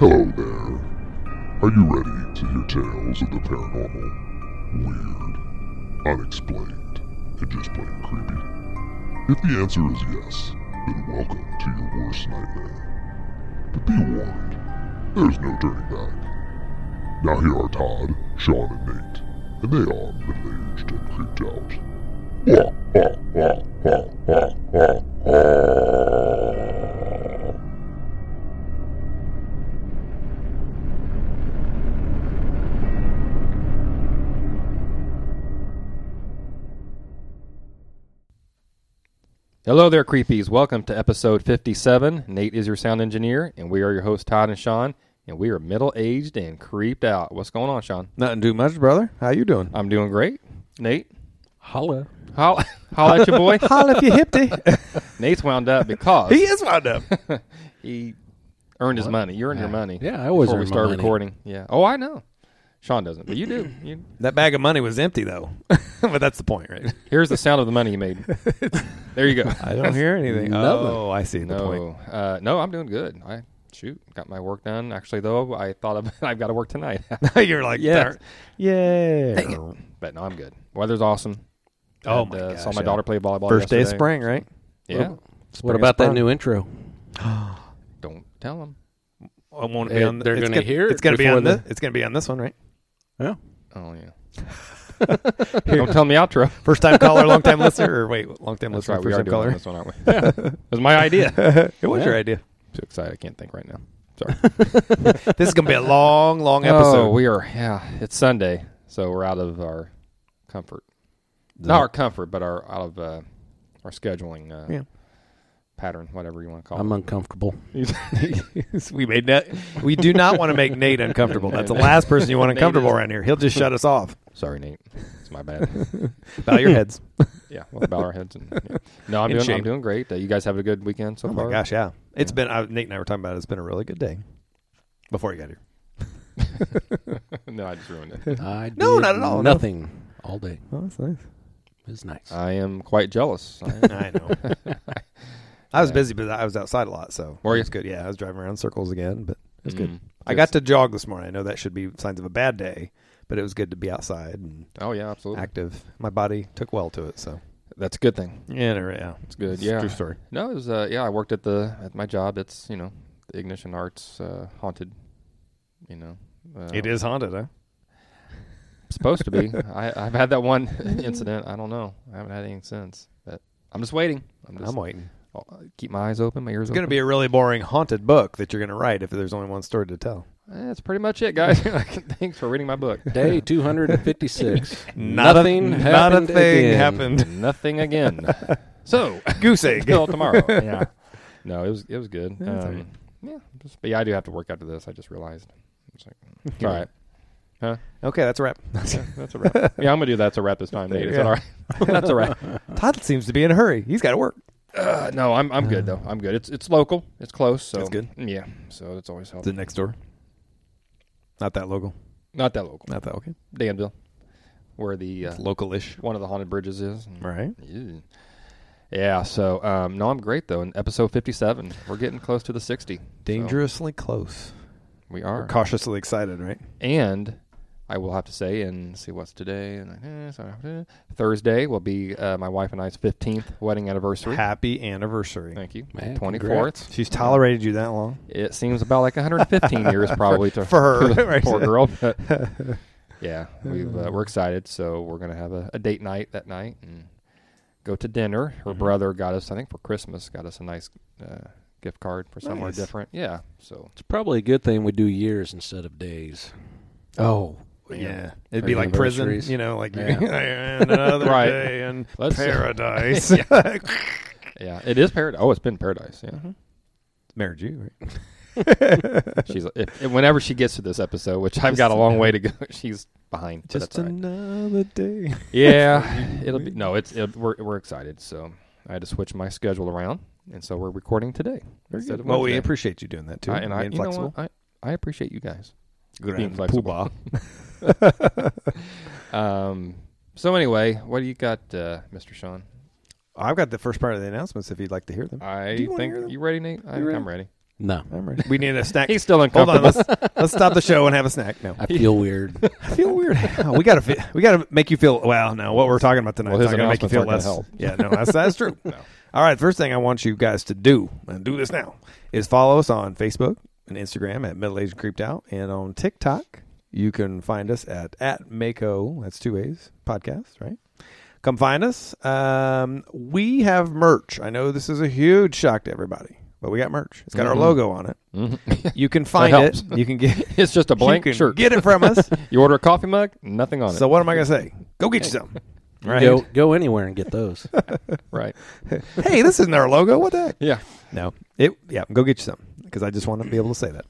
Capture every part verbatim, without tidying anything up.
Hello there. Are you ready to hear tales of the paranormal, weird, unexplained, and just plain creepy? If the answer is yes, then welcome to your worst nightmare. But be warned, there's no turning back. Now here are Todd, Sean, and Nate, and they are middle-aged and creeped out. Wah, wah, wah, wah, wah, wah, wah. Hello there, creepies. Welcome to episode fifty-seven. Nate is your sound engineer, and we are your hosts, Todd and Sean, and we are middle-aged and creeped out. What's going on, Sean? Nothing too much, brother. How you doing? I'm doing great. Nate? Holla. Holla, holla at your boy. Holla if you hipped Nate's wound up because He is wound up. he earned his money. You earned your money. Yeah, I always before earn we my start money. recording. Yeah. Oh, I know. Sean doesn't, but you do. You, That bag of money was empty, though. But that's the point, right? here's the sound of the money you made. There you go. I don't hear anything. Nothing. Oh, I see the point. No, uh, no, I'm doing good. I shoot, got my work done. Actually, though, I thought of, I've got to work tonight. You're like, Yeah. yeah. yeah, but no, I'm good. Weather's awesome. Oh, And, my uh, gosh, Saw my yeah. daughter play volleyball. First day of yesterday. spring, right? Yeah. What Spring about is that sprung. new intro? Don't tell them. I won't Hey, be on. they're it's gonna gonna hear it It's gonna be before on the- this. It's gonna be on this one, right? Yeah. Oh yeah. Don't tell me outro. First time caller, long time listener, or wait, long time That's listener, right. We first are time doing caller. this one, aren't we? It was my idea. It was Yeah. your idea. Too excited. I can't think right now. Sorry. This is gonna be a long, long episode. Oh, we are. Yeah, it's Sunday, so we're out of our comfort. Not our comfort, but our out of uh, our scheduling uh, Yeah. pattern, whatever you want to call I'm it. uncomfortable. we made that. We do not want to make Nate uncomfortable. That's the last person you want Nate uncomfortable is- around here. He'll just shut us off. Sorry, Nate. It's my bad. Bow your heads. Yeah, we'll bow our heads. And, yeah. No, I'm In doing. shame. I'm doing great. Uh, you guys have a good weekend so Oh far. my gosh, yeah. It's Yeah. been. I, Nate and I were talking about it. It's been a really good day. Before you got here. No, I just ruined it. I did No, not at all, no. Nothing all day. Oh, that's nice. It was nice. I am quite jealous. I, I know. I was busy, but I was outside a lot, so Were it you? was good. Yeah, I was driving around in circles again, but it was good. Mm, I got to jog this morning. I know that should be signs of a bad day, but it was good to be outside and Oh yeah, absolutely. active. My body took well to it, so That's a good thing. yeah, no, yeah, It's good. It's a Yeah. true story. No, it was. Uh, yeah, I worked at the at my job. It's you know the Ignition Arts uh, haunted. You know. Uh, It is haunted, huh? supposed to be. I, I've had that one incident. I don't know. I haven't had anything since. But I'm just waiting. I'm just I'm waiting. I'll keep my eyes open, my ears It's open. going to be a really boring haunted book that you're going to write if there's only one story to tell. Eh, That's pretty much it, guys. Thanks for reading my book. Day two hundred fifty-six. Not Nothing a, happened Not a thing again. happened. Nothing again. So Goose egg. until tomorrow. Yeah. No, it was it was good. Yeah, it's all um, right. yeah. Just, but yeah, I do have to work after this. I just realized. It's like, it's all right. Huh? Okay, that's a wrap. Yeah, that's a wrap. Yeah, I'm gonna do that's a wrap this time, Nate. Is Yeah. that all right? That's a wrap. Todd seems to be in a hurry. He's got to work. Uh, no, I'm I'm good though. I'm good. It's it's local. It's close. So That's good. Yeah. So it's always Is helpful. it next door? Not that local. Not that local. Not that okay. Danville, where the uh, It's local-ish. one of the haunted bridges is. Right. Ew. Yeah. So um, no, I'm great though. In episode fifty-seven, we're getting close to the sixty. So Dangerously close. we are. We're cautiously excited, right? And I will have to say, and see what's today, and eh, sorry, eh, Thursday will be uh, my wife and I's fifteenth wedding anniversary. Happy anniversary. Thank you. Man, twenty-fourth. She's tolerated you that long. It seems about like one hundred fifteen years probably to, for her, to the right. poor girl. But yeah, we've, uh, we're excited. So we're going to have a, a date night that night and go to dinner. Her Mhm. brother got us, I think for Christmas, got us a nice uh, gift card for somewhere Nice. different. Yeah. So It's probably a good thing we do years instead of days. Oh, Man. yeah. It'd For be like prison, anniversaries. you know, like Yeah. and another Right. day in Let's- paradise. yeah, it is paradise. Oh, it's been paradise. Yeah. Married you, right? She's if, if- whenever she gets to this episode, which I've got a long way to go. She's behind. but Just that's all right. another day. Yeah, it'll be no. It's it, we're we're excited. So I had to switch my schedule around, and so we're recording today. Very instead good. of Well, we Wednesday. appreciate you doing that too. I, and I, being you know flexible. what? I I appreciate you guys Good being pool flexible. ball. um. So anyway, what do you got, uh, Mister Sean? I've got the first part of the announcements if you'd like to hear them. I Do you wanna think hear them? you ready, Nate? I You think ready? I'm ready. No. I'm ready. We need a snack. He's still Hold on. uncomfortable. Let's, let's stop the show and have a snack. No. I feel weird. I feel weird. Oh, we gotta fi- we gotta make you feel well. No, what we're talking about tonight Well, is his not gonna make you feel less. announcements Yeah, no, that's that's true. All right, first thing I want you guys to do, and do this now, is follow us on Facebook and Instagram at Middle Aged and Creeped Out, and on TikTok you can find us at at Mako. That's two A's podcast, right? Come find us. Um, we have merch. I know this is a huge shock to everybody, but we got merch. It's got Mm-hmm. our logo on it. Mm-hmm. You can find helps. it. You can get. It's just a blank you can shirt. Get it from us. You order a coffee mug, nothing on So what am I gonna say? Go get you some. Right. Go go anywhere and get those. it. Right. Hey, this isn't our logo. What the heck? Yeah. No. It. Yeah. Go get you some because I just want to be able to say that.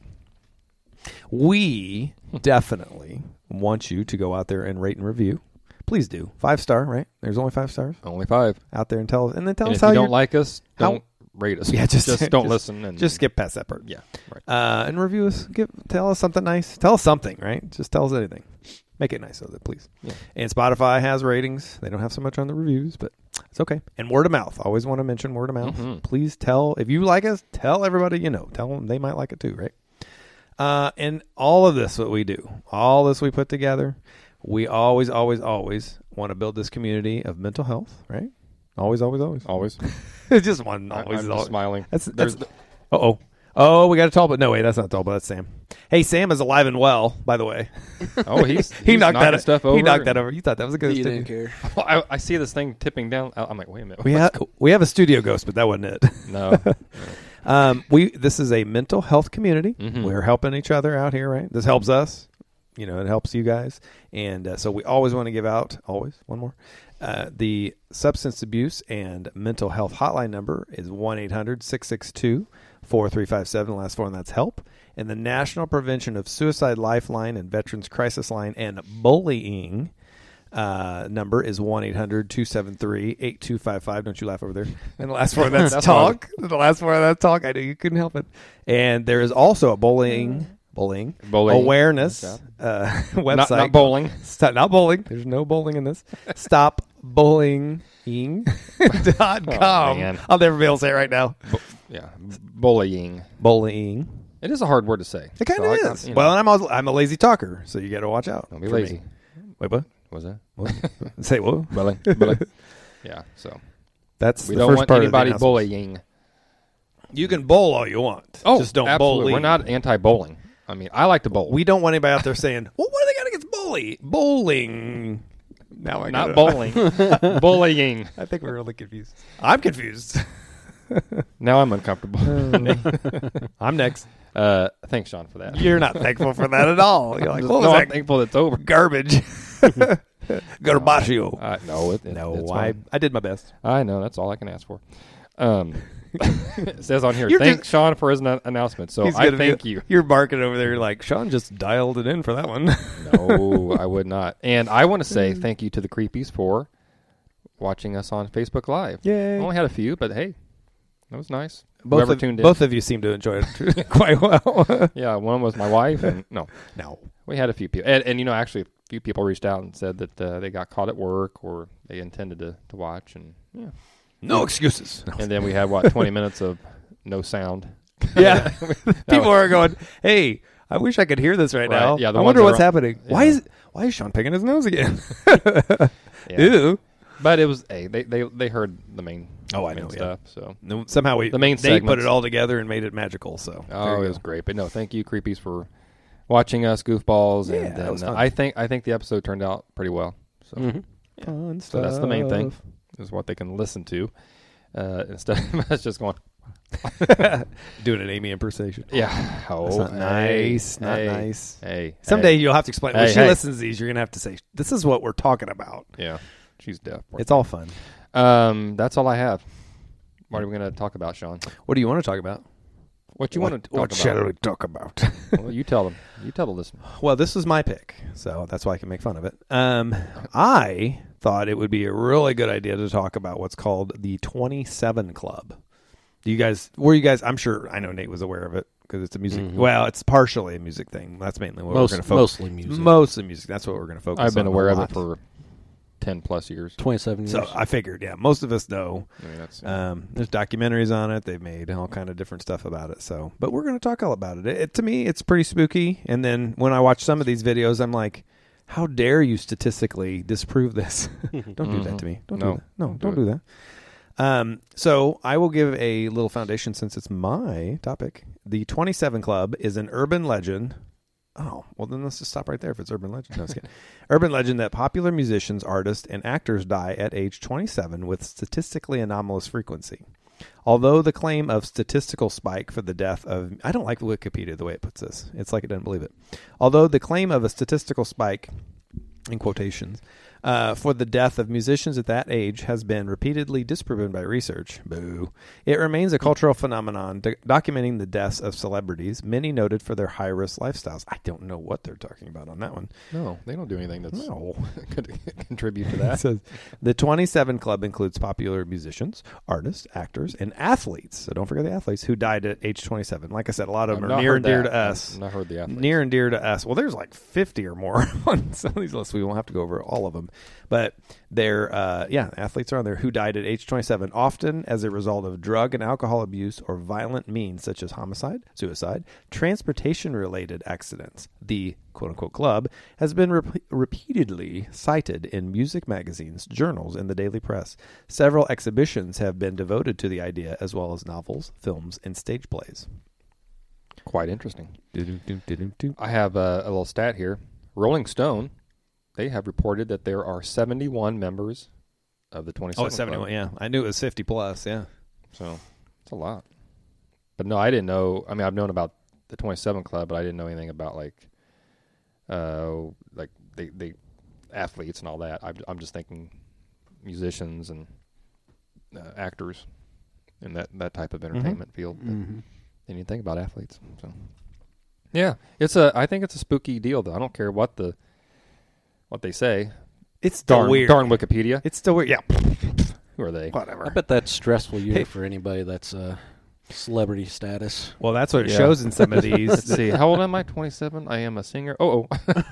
We definitely want you to go out there and rate and review. Please do. Five star, right? There's only five stars Only five. out there, and tell us, and then tell And us if how you you're- don't like us, how- don't rate us. Yeah, just- just don't just- listen and Just skip past that part. Yeah. Right. Uh, and review us. Give, tell us something nice. Tell us something, right? Just tell us anything. Make it nice with it, please. Yeah. And Spotify has ratings. They don't have so much on the reviews, but it's okay. And word of mouth. Always want to mention word of mouth. Mhm. Please tell, if you like us, tell everybody you know. Tell them they might like it too, right? Uh, and all of this, what we do, all this we put together, we always, always, always want to build this community of mental health, right? Always, always, always. Always. It's just one. I- Always, I'm just always. smiling. That's, There's that's uh oh. Oh, we got a tall, but no, wait, that's not tall, but that's Sam. Hey, Sam is alive and well, by the way. Oh, he's, he he's knocked knocking that stuff over. He knocked that over. You thought that was a good You studio. didn't care. I, I see this thing tipping down. I'm like, wait a minute. We what's have we have a studio ghost, but that wasn't it. No. Um, we this is a mental health community. Mhm. We're helping each other out here, right? This helps us. You know, it helps you guys, and uh, so we always want to give out. Always one more. Uh, the substance abuse and mental health hotline number is one eight hundred six six two four three five seven. Last four, and that's help. And the National Prevention of Suicide Lifeline and Veterans Crisis Line and Bullying uh, number is one eight hundred two seven three eight two five five. Don't you laugh over there. And the last four, that's, That's talk. The last four, that's talk. I knew you couldn't help it. And there is also a bullying, bullying, Bullying. awareness Good uh, website. Not, not bowling. Stop, not bowling. There's no bowling in this. Stop bullying dot com. Oh, man. I'll never be able to say it right now. Yeah. Bullying. Bullying. It is a hard word to say. It kind So of I- is. you know, Well, and I'm also, I'm a lazy talker, so you got to watch out. don't be for lazy. me. Wait, what? Was that? What? Say what? Bullying. Bullying. Yeah. So That's we the don't first want part of the anybody announcements. bullying. You can bowl all you want. Oh, just don't absolutely. bully. We're not anti-bowling. I mean, I like to bowl. We don't want anybody out there saying, "Well, what do they got against bully bowling?" Now I not gotta- bowling. Bullying. I think we're really confused. I'm confused. Now I'm uncomfortable. I'm next. uh, thanks, Sean, for that. You're not thankful for that at all. You're like, what was no, I'm that thankful it's over. garbage? Garbaccio. Uh, no, it, it, No, it's I, fine. I did my best. I know. That's all I can ask for. Um, it says on here, You're thanks, just- Sean, for his an- announcement. So He's I gonna be- thank you. You're barking over there like, Sean just dialed it in for that one. No, I would not. And I want to say thank you to the Creepies for watching us on Facebook Live. Yay. Only had a few, but hey, that was nice. Both Whoever of, tuned in. both of you seem to enjoy it quite well. Yeah, one was my wife, and no, No. we had a few people. And, and you know, actually, a few people reached out and said that uh, they got caught at work or they intended to, to watch. And yeah. No excuses. And then we had, what, twenty minutes of no sound. Yeah. People was- are going, hey, I wish I could hear this right, Right, now. yeah, the I ones wonder that what's are- happening. Why yeah. is why is Sean picking his nose again? Yeah. Ew. But it was, hey, they, they, they heard the main, Oh, I main know, yeah. stuff. So. No, somehow we The main they put segments. it all together and made it magical. So there Oh, you it go. was great. But no, thank you, Creepies, for watching us goofballs. Yeah, and that then, was uh, fun. I think I think the episode turned out pretty well. So, Mhm. Fun so that's the main thing, stuff. is what they can listen to uh, instead of us just going, Doing an Amy impersonation. yeah, oh, That's not hey, nice. Not hey, nice. Hey, Someday hey. you'll have to explain. when Hey, she hey. listens to these, you're gonna have to say, "This is what we're talking about." Yeah, she's deaf. It's all fun. Um, that's all I have. What are we going to talk about, Sean? What do you want to talk about? What you what, want to talk what about? shall we talk about? Well, you tell them. You tell the listener. Well, this was my pick, so that's why I can make fun of it. Um, I thought it would be a really good idea to talk about what's called the twenty-seven Club. Do you guys, were you guys, I'm sure, I know Nate was aware of it because it's a music, Mhm. well, it's partially a music thing. That's mainly what Most, we're going to focus mostly music. Mostly music. That's what we're going to focus on. I've been a aware of lot. it for ten plus years. twenty-seven years. So I figured, yeah, most of us know. I mean, that's, Um, there's documentaries on it. They've made all kind of different stuff about it. So, but we're going to talk all about it. it. It to me, it's pretty spooky. And then when I watch some of these videos, I'm like, how dare you statistically disprove this? Don't do that to me. Don't No. do that. No, Don't don't do do that. Um, so I will give a little foundation since it's my topic. The twenty-seven Club is an urban legend. Oh, well then let's just stop right there if it's urban legend. No, just kidding. Urban legend that popular musicians, artists, and actors die at age twenty-seven with statistically anomalous frequency. Although the claim of statistical spike for the death of... I don't like Wikipedia the way it puts this. It's like it doesn't believe it. Although the claim of a statistical spike, in quotations, uh, for the death of musicians at that age has been repeatedly disproven by research. Boo. It remains a cultural phenomenon do- documenting the deaths of celebrities, many noted for their high-risk lifestyles. I don't know what they're talking about on that one. no, they don't do anything that's No. could contribute to It that. says, the twenty-seven Club includes popular musicians, artists, actors, and athletes. So don't forget the athletes who died at age twenty-seven. Like I said, a lot of I've them not are near heard and dear that. to us. I've not heard the athletes. Near and dear to us. Well, there's like fifty or more on some of these lists. We won't have to go over all of them. But they're, uh, yeah, athletes are on there who died at age twenty-seven, often as a result of drug and alcohol abuse or violent means such as homicide, suicide, transportation-related accidents. The quote-unquote club has been rep- repeatedly cited in music magazines, journals, and the daily press. Several exhibitions have been devoted to the idea, as well as novels, films, and stage plays. Quite interesting. Do-do-do-do-do. I have a, a little stat here. Rolling Stone, they have reported that there are seventy-one members of the twenty-seven Oh, it's seventy-one, Club. yeah. I knew it was fifty plus, yeah. So it's a lot. But no, I didn't know. I mean, I've known about the twenty-seven Club, but I didn't know anything about like, uh, like the the athletes and all that. I'm, I'm just thinking musicians and uh, actors in that, that type of entertainment field. But Mm-hmm. didn't even think about athletes. So yeah, it's a. I think it's a spooky deal, though. I don't care what the what they say. It's still Darn, weird. darn Wikipedia. It's still weird, yeah. Who are they? Whatever. I bet that's stressful year Hey. for anybody that's uh, celebrity status. Well, that's what it Yeah. shows in some of these. Let's see. How old am I? twenty-seven. I am a singer. Oh,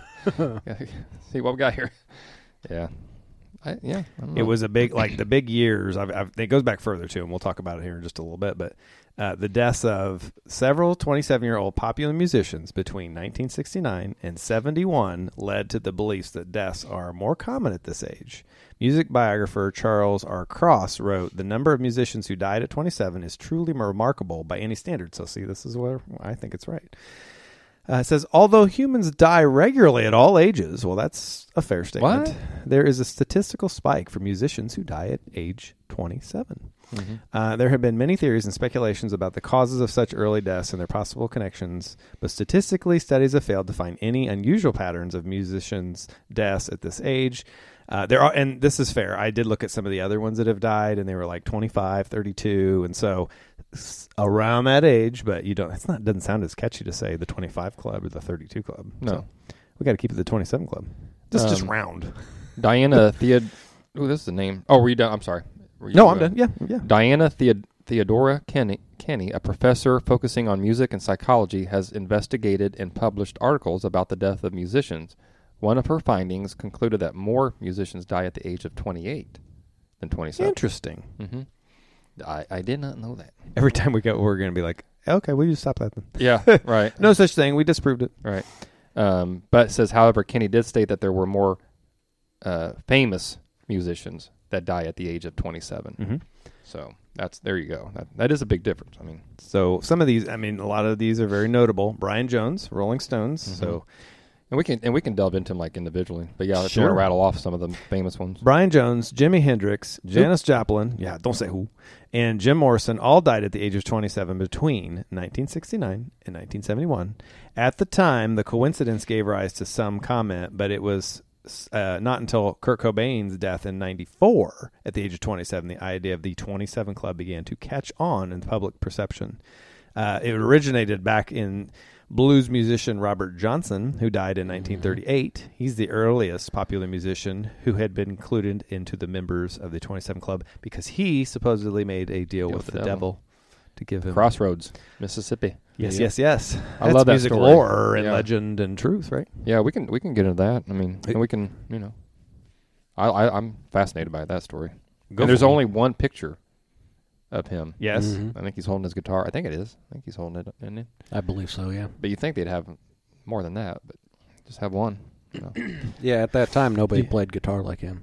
oh. Yeah, see what we got here. Yeah. I, yeah. I don't It know. was a big, like the big years. I've, I've, it goes back further too, and we'll talk about it here in just a little bit. But uh, the deaths of several twenty-seven-year-old popular musicians between nineteen sixty-nine and seventy-one led to the beliefs that deaths are more common at this age. Music biographer Charles R. Cross wrote, "The number of musicians who died at twenty-seven is truly remarkable by any standard." So, see, this is where I think it's right. Uh, it says, although humans die regularly at all ages, well, that's a fair statement. What? There is a statistical spike for musicians who die at age twenty-seven. Mm-hmm. Uh, there have been many theories and speculations about the causes of such early deaths and their possible connections, but statistically, studies have failed to find any unusual patterns of musicians' deaths at this age. Uh, there are, and this is fair. I did look at some of the other ones that have died, and they were like twenty-five, thirty-two, and so s- around that age. But you don't. It's not. Doesn't sound as catchy to say the twenty-five club or the thirty-two club. No. So we got to keep it the twenty-seven club. Just just Um, round. Diana Theod. Oh, this is the name. Oh, were you done? I'm sorry. Were you, No, I'm uh, done. Yeah, yeah. Diana Theod- Theodora Kenny, Kenny, a professor focusing on music and psychology, has investigated and published articles about the death of musicians. One of her findings concluded that more musicians die at the age of twenty-eight than twenty-seven. Interesting. Mm-hmm. I, I did not know that. Every time we go, we're going to be like, okay, we just stop that then. Yeah, right. No such thing. We disproved it. Right. Um, but it says, however, Kenny did state that there were more uh, famous musicians that die at the age of twenty-seven. Mm-hmm. So that's there you go. That that is a big difference. I mean, So some of these, I mean, a lot of these are very notable. Brian Jones, Rolling Stones. Mhm. So and we can and we can delve into them like individually. But yeah, if you Sure. want to rattle off some of the famous ones. Brian Jones, Jimi Hendrix, Janis Joplin, yeah, don't say who, and Jim Morrison all died at the age of twenty-seven between nineteen sixty-nine and nineteen seventy-one. At the time, the coincidence gave rise to some comment, but it was uh, not until Kurt Cobain's death in ninety-four at the age of twenty-seven, the idea of the twenty-seven Club began to catch on in public perception. Uh, it originated back in blues musician Robert Johnson, who died in nineteen thirty-eight. He's the earliest popular musician who had been included into the members of the twenty-seven Club because he supposedly made a deal Deal with with the the devil. devil. to give him... Crossroads, Mississippi. Yes, Yeah. yes, yes. I That's love that music story. lore and Yeah. legend and truth, right? Yeah, we can we can get into that. I mean, and we can you know I, I I'm fascinated by that story. Go and there's for it. only one picture of him. Yes. Mhm. I think he's holding his guitar. I think it is. I think he's holding it, isn't it? I believe so, yeah. But you think they'd have more than that, but just have one. So. Yeah, at that time, nobody Yeah. played guitar like him.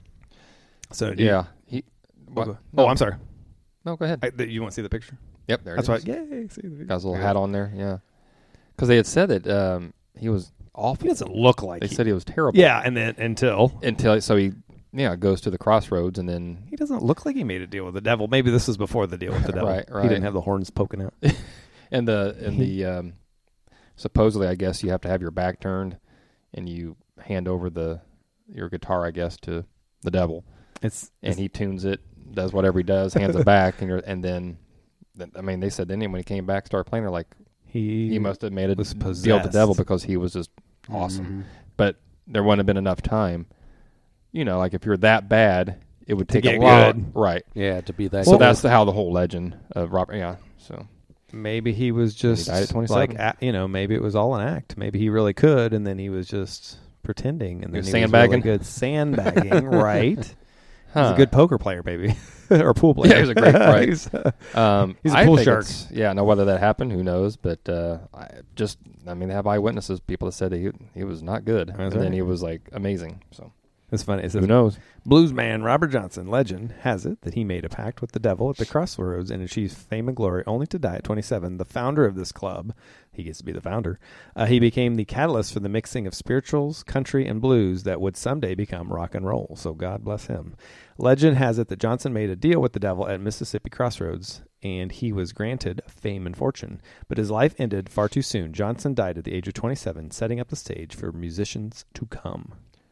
So do you- Yeah. He. What? Oh, No. I'm sorry. No, go ahead. I, th- you want to see the picture? Yep, there That's it why. is. Yay! See the Got his little Yeah. hat on there. Yeah. Because they had said that um, he was awful. He doesn't look like. They he, said he was terrible. yeah, and then until Until so he yeah goes to the crossroads and then he doesn't look like he made a deal with the devil. Maybe this was before the deal with the devil. Right, He right. didn't have the horns poking out. and the and the um, supposedly I guess you have to have your back turned and you hand over the your guitar I guess to the devil It's and he tunes it, does whatever he does, hands it back, and you're, and then then- I mean they said then when he came back started playing they're like he he must have made a was deal with the devil possessed. because he was just awesome. Mhm. But there wouldn't have been enough time. You know, like if you're that bad, it would take get a lot. good. Right. Yeah, to be that So good. that's the, how the whole legend of Robert. Yeah. So Maybe he was just died at twenty-seven. like a- you know, maybe it was all an act. Maybe he really could, and then he was just pretending, and He then was he sandbagging? was really good sandbagging, right? He's Huh. a good poker player, maybe, or pool player. Yeah, he's a great- right. He's, uh, Um, He's a I pool think shark. it's- Yeah. Now whether that happened, who knows? But uh, I just, I mean, they have eyewitnesses, people that said that he he was not good, That's and right. then he was like amazing. So it's funny. It who says, knows? blues man Robert Johnson, legend has it that he made a pact with the devil at the crossroads and achieved fame and glory only to die at twenty-seven. The founder of this club, he gets to be the founder, uh, he became the catalyst for the mixing of spirituals, country, and blues that would someday become rock and roll. So God bless him. Legend has it that Johnson made a deal with the devil at Mississippi Crossroads, and he was granted fame and fortune. But his life ended far too soon. Johnson died at the age of twenty-seven, setting up the stage for musicians to come.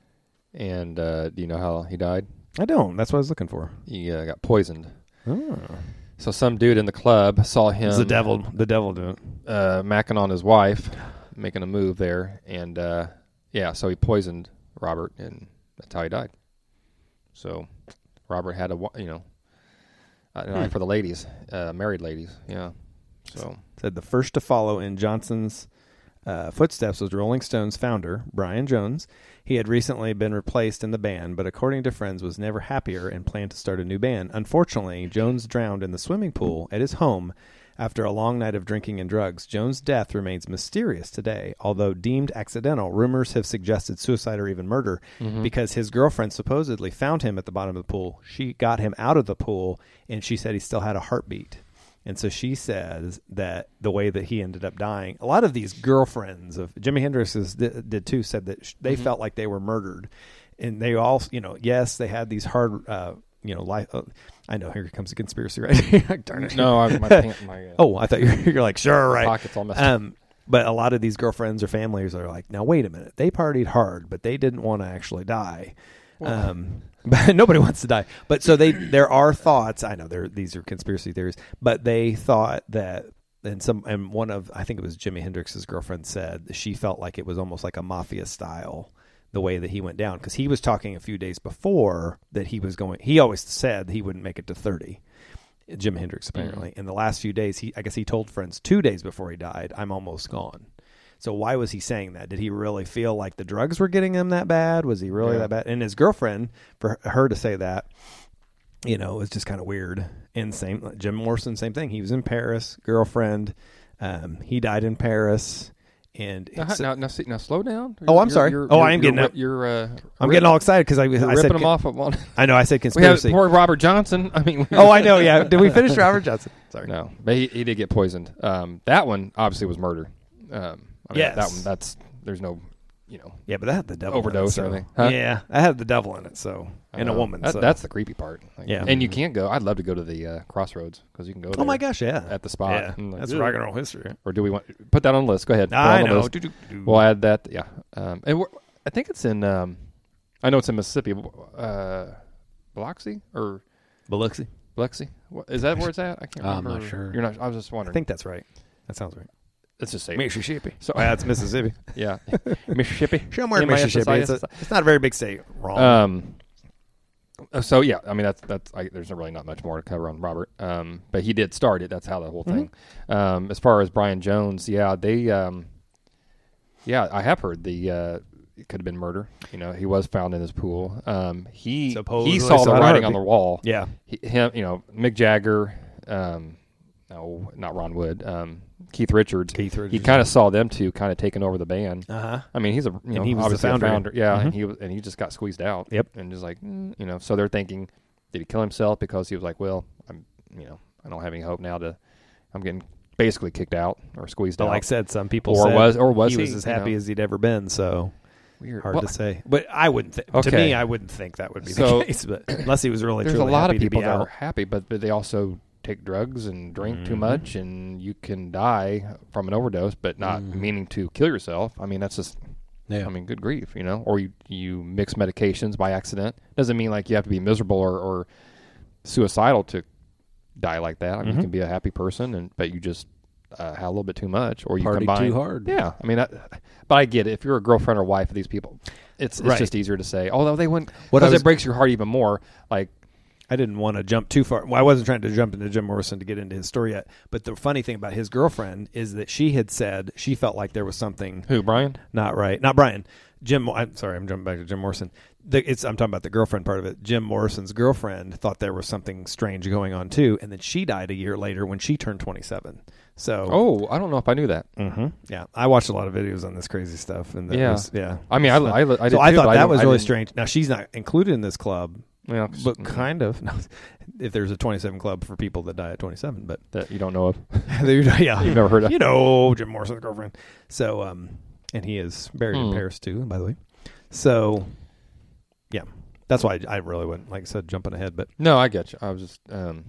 And uh, do you know how he died? I don't. That's what I was looking for. He uh, got poisoned. Oh. So some dude in the club saw him. It's the devil. The devil doing it. uh, macking on his wife, making a move there, and uh, yeah, so he poisoned Robert, and that's how he died. So Robert had a wa- you know, an eye Hmm. for the ladies, uh, married ladies, yeah. So Said the first to follow in Johnson's uh, footsteps was Rolling Stones founder Brian Jones. He had recently been replaced in the band, but according to friends, was never happier and planned to start a new band. Unfortunately, Jones drowned in the swimming pool at his home after a long night of drinking and drugs. Jones' death remains mysterious today, although deemed accidental. Rumors have suggested suicide or even murder because his girlfriend supposedly found him at the bottom of the pool. She got him out of the pool, and she said he still had a heartbeat. And so she says that the way that he ended up dying, a lot of these girlfriends of Jimi Hendrix's did, did too, said that sh- they Mhm. felt like they were murdered. And they all, you know, yes, they had these hard, uh, you know, life. Uh, I know, here comes a conspiracy right here. Darn it. no, I, my pant, my uh, Oh, I thought you were, you're like, sure, right. pocket's all messed up. Um, but a lot of these girlfriends or families are like, now, wait a minute. They partied hard, but they didn't want to actually die. Well- Um, but nobody wants to die. But so they, there are thoughts. I know there, these are conspiracy theories, but they thought that, and some, and one of, I think it was Jimi Hendrix's girlfriend said she felt like it was almost like a mafia style, the way that he went down. Cause he was talking a few days before that he was going, he always said he wouldn't make it to thirty. Jimi Hendrix, apparently. In the last few days, he, I guess he told friends two days before he died, I'm almost gone. So why was he saying that? Did he really feel like the drugs were getting him that bad? Was he really Yeah. that bad? And his girlfriend, for her to say that, you know, was just kind of weird. And same, Jim Morrison, same thing. He was in Paris, girlfriend. Um, he died in Paris. And now, it's- now, now, see, now slow down. Oh, I'm sorry. Oh, I am getting you're, up. You're, uh, I'm rip- getting all excited because I, you're I said ripping them off of one. I know I said We have conspiracy. poor Robert Johnson. I mean, Oh, I know. Yeah. Did we finish Robert Johnson? Sorry. No, but he, he did get poisoned. Um, that one obviously was murder. Um, I mean, Yes. that one. That's there's no, you know, Yeah, but that had the devil Overdose in or it, so. anything. Huh? Yeah, I had the devil in it, so and a uh, woman. That, so. That's the creepy part. Like, Yeah. and you can't go. I'd love to go to the uh, crossroads because you can go. Oh there my gosh, yeah, at the spot. Yeah, And like, that's "Ugh." rock and roll history. Or do we want put that on the list? Go ahead. Put it I on the know. list. Do-do-do. We'll add that. Yeah. Um, and we're, I think it's in. Um, I know it's in Mississippi. Uh, Biloxi or Biloxi. Biloxi? What, is that where it's at? I can't I'm remember. not sure. You're not. I was just I wondering. think that's right. That sounds right. Let's just say Mississippi. So- So that's Mississippi. yeah, Mississippi. Somewhere in M I S S I Mississippi. S. It's, a, it's not a very big state. Wrong. Um. uh, So yeah, I mean that's that's I, there's really not much more to cover on Robert. Um, but he did start it. That's how the whole thing. Um, as far as Brian Jones, yeah, they um, yeah, I have heard the uh, it could have been murder. You know, he was found in his pool. Um, he Supposedly he saw saw the it writing on on the wall. Yeah. He, him, you know, Mick Jagger, um, no, not Ron Wood, um, Keith Richards. Keith Richards. He kind of saw them two kind of taking over the band. Uh huh. I mean, he's a you know he was the obviously founder. a founder, yeah, Mhm. and he was and he just got squeezed out. Yep. And just like mm, you know, so they're thinking, did he kill himself because he was like, well, I'm you know, I don't have any hope now to, I'm getting basically kicked out or squeezed But out. like I said, some people Or said was- or was he he, was as you happy know? as he'd ever been. So Weird. hard Well, to say. But I wouldn't. Th- To Okay. me, I wouldn't think that would be So- the case. But unless he was really There's a truly lot happy of people to be that out. are happy, but, but they also take drugs and drink too Mhm. much, and you can die from an overdose, but not Mhm. meaning to kill yourself. I mean, that's just, Yeah. I mean, good grief, you know. Or you you mix medications by accident. Doesn't mean like you have to be miserable or, or suicidal to die like that. I mean, Mhm. you can be a happy person, and but you just uh, had a little bit too much, or you Party combine. too hard. Yeah, I mean, I, but I get it. If you're a girlfriend or wife of these people, it's it's Right. just easier to say. Although they wouldn't, What I because was- it breaks your heart even more. Like, I didn't want to jump too far. Well, I wasn't trying to jump into Jim Morrison to get into his story yet. But the funny thing about his girlfriend is that she had said she felt like there was something who, Brian? not right. Not Brian. Jim. I'm sorry. I'm jumping back to Jim Morrison. The, it's, I'm talking about the girlfriend part of it. Jim Morrison's girlfriend thought there was something strange going on too, and then she died a year later when she turned twenty-seven. So, Oh, I don't know if I knew that. hmm yeah, I watched a lot of videos on this crazy stuff, and that Yeah. was, yeah. I mean, I, So- I, I, did so I too, thought but that didn't- was I really didn't- strange. Now she's not included in this club, Yeah, but mm, kind of. No, if there's a twenty-seven club for people that die at twenty-seven, but that you don't know of. yeah, You've never heard of. you know Jim Morrison's girlfriend. So, um, and he is buried in Hmm. Paris too, by the way. So, yeah, that's why I, I really wouldn't, like I said, jumping ahead. But No, I get you. I was just, um,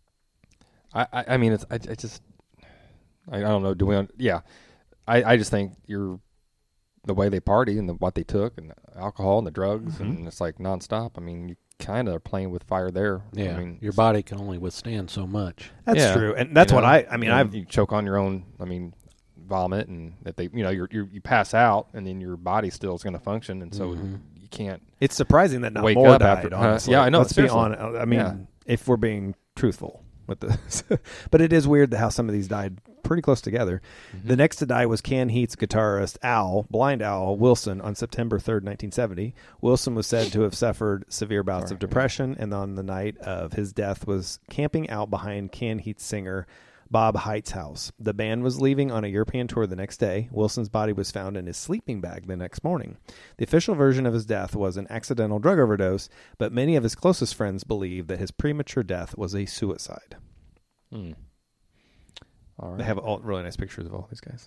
I, I, I mean, it's, I, I just, I, I don't know. Do we? un- Yeah, I, I just think you're the way they party and the, what they took and the alcohol and the drugs Mhm. and it's like nonstop. I mean, you kind of are playing with fire there. Yeah. I mean, Your body can only withstand so much. that's Yeah. true, and that's you what know, I. I mean, you know, I've you choke on your own. I mean, vomit and that they, you know, you're, you're you pass out and then your body still is going to function, and so Mhm. you can't. It's surprising that not Wake more up died. after- uh, honestly, yeah, I know, Let's be seriously. honest. I mean, Yeah. if we're being truthful with this, but it is weird how some of these died pretty close together. Mm-hmm. The next to die was Can Heat's guitarist Al, Blind Al Wilson, on September third, nineteen seventy. Wilson was said to have suffered severe bouts Sorry, of depression, and on the night of his death was camping out behind Can Heat's singer Bob Height's house. The band was leaving on a European tour the next day. Wilson's body was found in his sleeping bag the next morning. The official version of his death was an accidental drug overdose, but many of his closest friends believe that his premature death was a suicide. Hmm. All right. They have all really nice pictures of all these guys.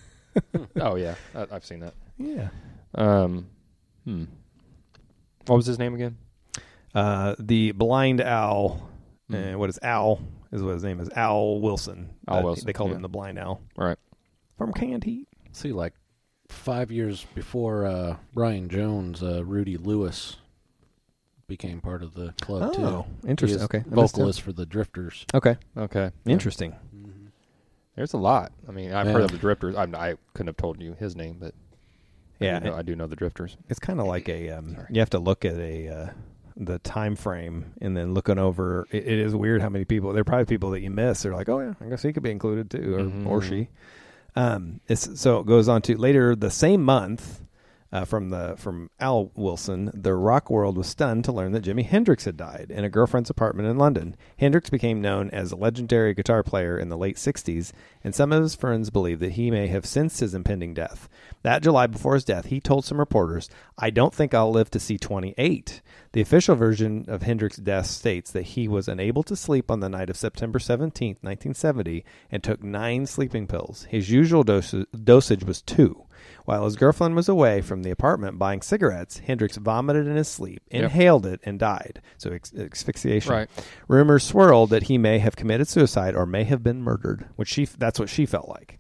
oh yeah, I, I've seen that. Yeah. Um, hmm. What was his name again? Uh, the Blind Owl, Mm. uh, what is Owl, is what his name is, Owl Wilson. Owl Uh, Wilson, They called yeah. him the Blind Owl. Right. From Canned Heat. See, like five years before uh, Brian Jones, uh, Rudy Lewis became part of the club Oh, too. interesting. He is Okay. I missed vocalist for the Drifters. that. Okay. Okay. Interesting. There's a lot. I mean, I've Yeah. heard of the Drifters. I, I couldn't have told you his name, but Yeah. I do know, I do know the Drifters. It's kind of like a um, Sorry. you have to look at a uh, the time frame and then looking over. It, it is weird how many people. There are probably people that you miss. They're like, oh yeah, I guess he could be included too, or Mhm. or she. Um, it's so it goes on to later the same month. Uh, from the from Al Wilson, the rock world was stunned to learn that Jimi Hendrix had died in a girlfriend's apartment in London. Hendrix became known as a legendary guitar player in the late sixties, and some of his friends believe that he may have sensed his impending death. That July before his death, he told some reporters, "I don't think I'll live to see twenty-eight." The official version of Hendrix's death states that he was unable to sleep on the night of September seventeenth, nineteen seventy, and took nine sleeping pills. His usual dos- dosage was two. While his girlfriend was away from the apartment buying cigarettes, Hendrix vomited in his sleep, Yep. inhaled it, and died. So ex- asphyxiation. Right. Rumors swirled that he may have committed suicide or may have been murdered, which she that's what she felt like.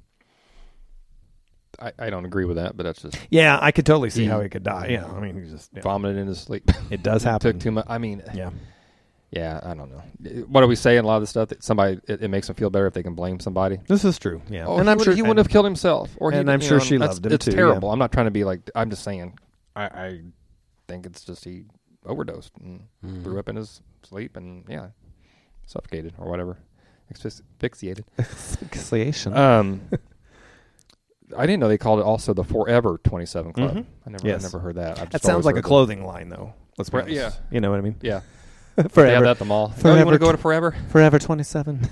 I, I don't agree with that, but that's just Yeah, I could totally see He- how he could die. Yeah, I mean, he just yeah. vomited in his sleep. It does happen. Took too much. I mean, Yeah. yeah, I don't know. What are we saying? A lot of the stuff that somebody it, it makes them feel better if they can blame somebody. This is true. Yeah, Oh, and he I'm would, sure he wouldn't and- have killed himself, or he, and I'm you sure know, she that's- loved him it's too, terrible. yeah. I'm not trying to be like. I'm just saying. I, I think it's just he overdosed and Mhm. threw up in his sleep and yeah, suffocated or whatever, Asphyx- asphyxiated. Asphyxiation. Um, I didn't know they called it also the Forever twenty-seven Club. Mhm. I never, Yes. I never heard that. I've That just sounds always like a heard clothing line, though. Let's be Right, honest. yeah. You know what I mean? that. Yeah, they have Forever, that at the mall. Oh, you Forever want to go tw- to Forever? Forever twenty-seven.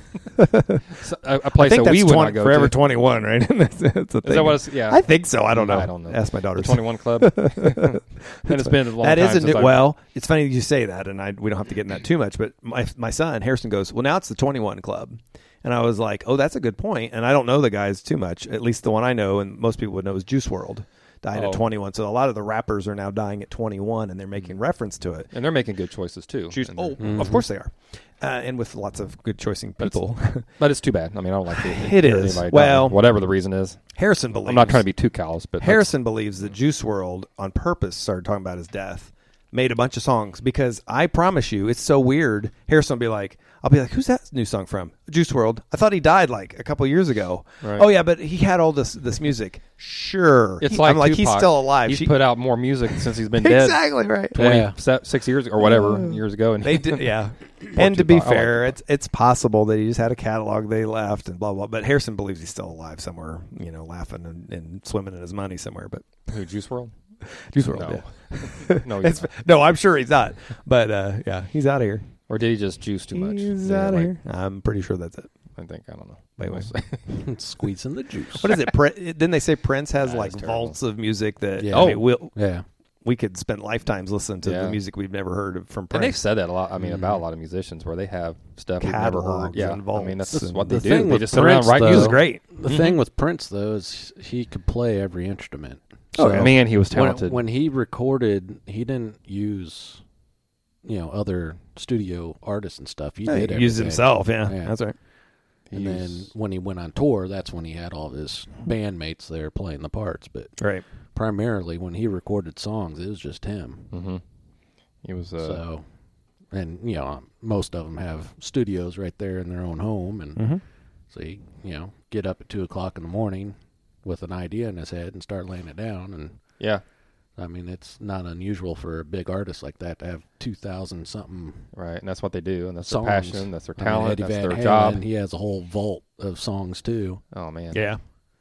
So, a, a place I think that we that's would twenty, not go Forever to. twenty-one, right? that's, that's a Is thing. that what it's? Yeah, I think so. I don't know. I don't know. Ask my daughter. the twenty-one Club. And it's been a long That time is a since new. I've- Well, it's funny you say that, and I we don't have to get in that too much. But my my son Harrison goes, well, now it's the twenty-one Club, and I was like, oh, that's a good point. And I don't know the guys too much. At least the one I know, and most people would know, is Juice world. Died Oh. at twenty-one. So a lot of the rappers are now dying at twenty-one, and they're making reference to it. and they're making good choices too. Juice. And Oh, they're- of course they are, uh, and with lots of good choicing But it's- people. but it's too bad. I mean, I don't like to It hear is. anybody Well- die, whatever the reason is. Harrison believes. I'm not trying to be too callous, but that's- Harrison believes that Juice world on purpose started talking about his death, made a bunch of songs, because I promise you, it's so weird. Harrison will be like, I'll be like, who's that new song from? Juice world. I thought he died like a couple years ago. Right. Oh yeah, but he had all this this music. Sure. It's He- like I'm like, Tupac. he's still alive. He's She- put out more music since he's been dead. exactly right. Yeah. twenty-six years or whatever years ago, and They did, yeah. And to be Tupac. I like fair, Tupac. it's it's possible that he just had a catalog they left and blah blah. But Harrison believes he's still alive somewhere, you know, laughing and, and swimming in his money somewhere. But Who, Juice world? Juice world, No. yeah. No, he's It's, not. no, I'm sure he's not. But uh, yeah, he's out of here. Or did he just juice too much? He's Yeah, out of like, here. I'm pretty sure that's it. I think I don't know. Wait, We'll wait. see. Squeezing the juice. What is it? Prin- didn't they say Prince has Nah, like it's terrible. vaults of music that Yeah. I mean, Oh. we'll, Yeah. we could spend lifetimes listening to Yeah. the music we've never heard of from And they've Prince. said that a lot. I mean, Mhm. about a lot of musicians where they have stuff we've never heard. Catalogs Yeah, and I mean that's vaults just and- what they The do. thing They with just sit around Prince, write though- He was music. great. The thing with Prince, though, is he could play every instrument. Oh, So man, he was when, talented. when he recorded, he didn't use, you know, other studio artists and stuff. He Yeah, did he used everything. himself. Yeah, Yeah. that's right. And He then was- when he went on tour, that's when he had all of his bandmates there playing the parts. But Right. primarily, when he recorded songs, it was just him. Mhm. He was. Uh, so, and you know, most of them have studios right there in their own home, and Mm-hmm. so he, you know, get up at two o'clock in the morning with an idea in his head and start laying it down. And yeah, I mean, it's not unusual for a big artist like that to have two thousand something right. And that's what they do, and that's songs. their passion, that's their I mean, talent, Eddie that's Van their Halen, job. He has a whole vault of songs too. Oh man, Yeah.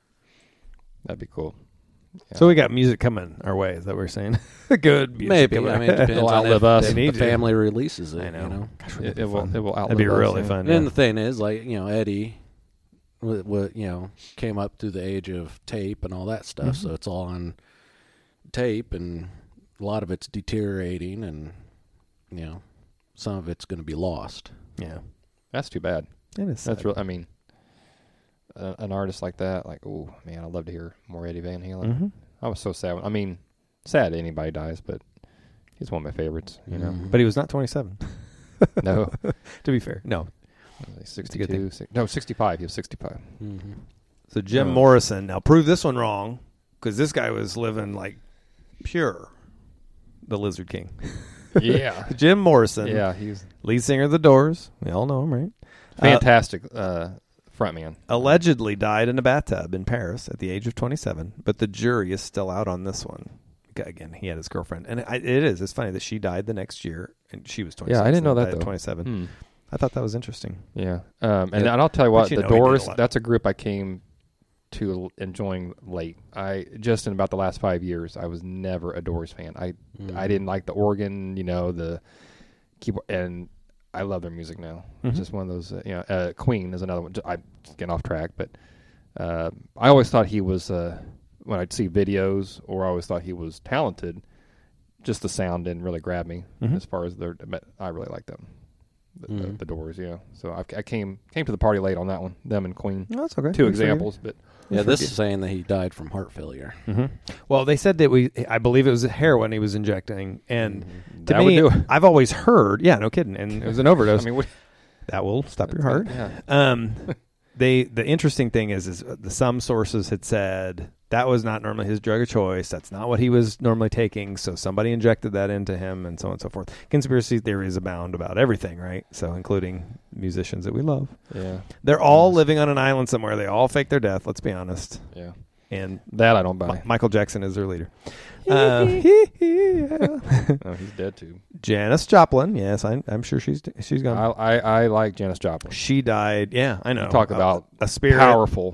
that'd be cool. Yeah. So we got music coming our way. Is that what we're saying? Good music. Maybe. coming I our mean, it way. depends They'll on if, outlive us. if They need the to. family releases it. I know. You know? Gosh, it, wouldn't it be will. fun? It will outlive That'd be us, really yeah. fun. And Yeah. then the thing is, like, you know, Eddie, w- w- you know, came up through the age of tape and all that stuff, Mhm. so it's all on tape, and a lot of it's deteriorating, and you know, some of it's going to be lost. Yeah. That's too bad. It is. That's sad. real. I mean, a, an artist like that, like, oh man, I'd love to hear more Eddie Van Halen. Mhm. I was so sad. when- I mean, sad anybody dies, but he's one of my favorites. You know, Mhm. But he was not twenty-seven. no, To be fair, no. He's good sixty-two, thing. six, no, sixty-five. He was sixty-five. Mhm. So Jim No. Morrison. Now prove this one wrong, because this guy was living like pure. The Lizard King. Yeah, Jim Morrison. yeah, he's Lead singer of The Doors. We all know him, right? Uh, fantastic uh, frontman. allegedly died in a bathtub in Paris at the age of twenty-seven, but the jury is still out on this one. Again, he had his girlfriend, and I, it is. It's funny that she died the next year, and she was twenty-six. Yeah, I didn't know and that, died at though. twenty-seven. Hmm. I thought that was interesting. Yeah, um, and, Yeah. and I'll tell you what, But you the know he did a Doors. lot. That's a group I came to l- enjoying late. I just in about the last five years, I was never a Doors fan. I Mhm. I didn't like the organ, you know, the keyboard, and I love their music now. Mhm. It's just one of those. Uh, you know, uh, Queen is another one. I'm getting off track, but uh, I always thought he was. Uh, when I'd see videos, or I always thought he was talented. Just the sound didn't really grab me Mhm. as far as their. But I really like them. The, the, Mhm. the Doors, yeah. So I, I came came to the party late on that one. Them and Queen, No, that's okay. two Good for you. examples, but Yeah, Good for this you. is saying that he died from heart failure. Mm-hmm. Well, they said that we. I believe it was heroin he was injecting, and Mhm. to that me, would do it. I've always heard. Yeah, no kidding, and it was an overdose. I mean, what, that will stop your heart. Yeah. Um, they the interesting thing is, is the some sources had said that was not normally his drug of choice. That's not what he was normally taking. So somebody injected that into him, and so on and so forth. Conspiracy theories abound about everything, right? So including musicians that we love. Yeah, They're all Yes. living on an island somewhere. They all fake their death. Let's be honest. yeah. And That I don't buy. Mi- Michael Jackson is their leader. Uh, yeah. Oh, he's dead too. Janis Joplin. Yes, I, I'm sure she's she's I, gone. I I like Janis Joplin. She died. Yeah, I know. Talk A- about a, spirit. Powerful.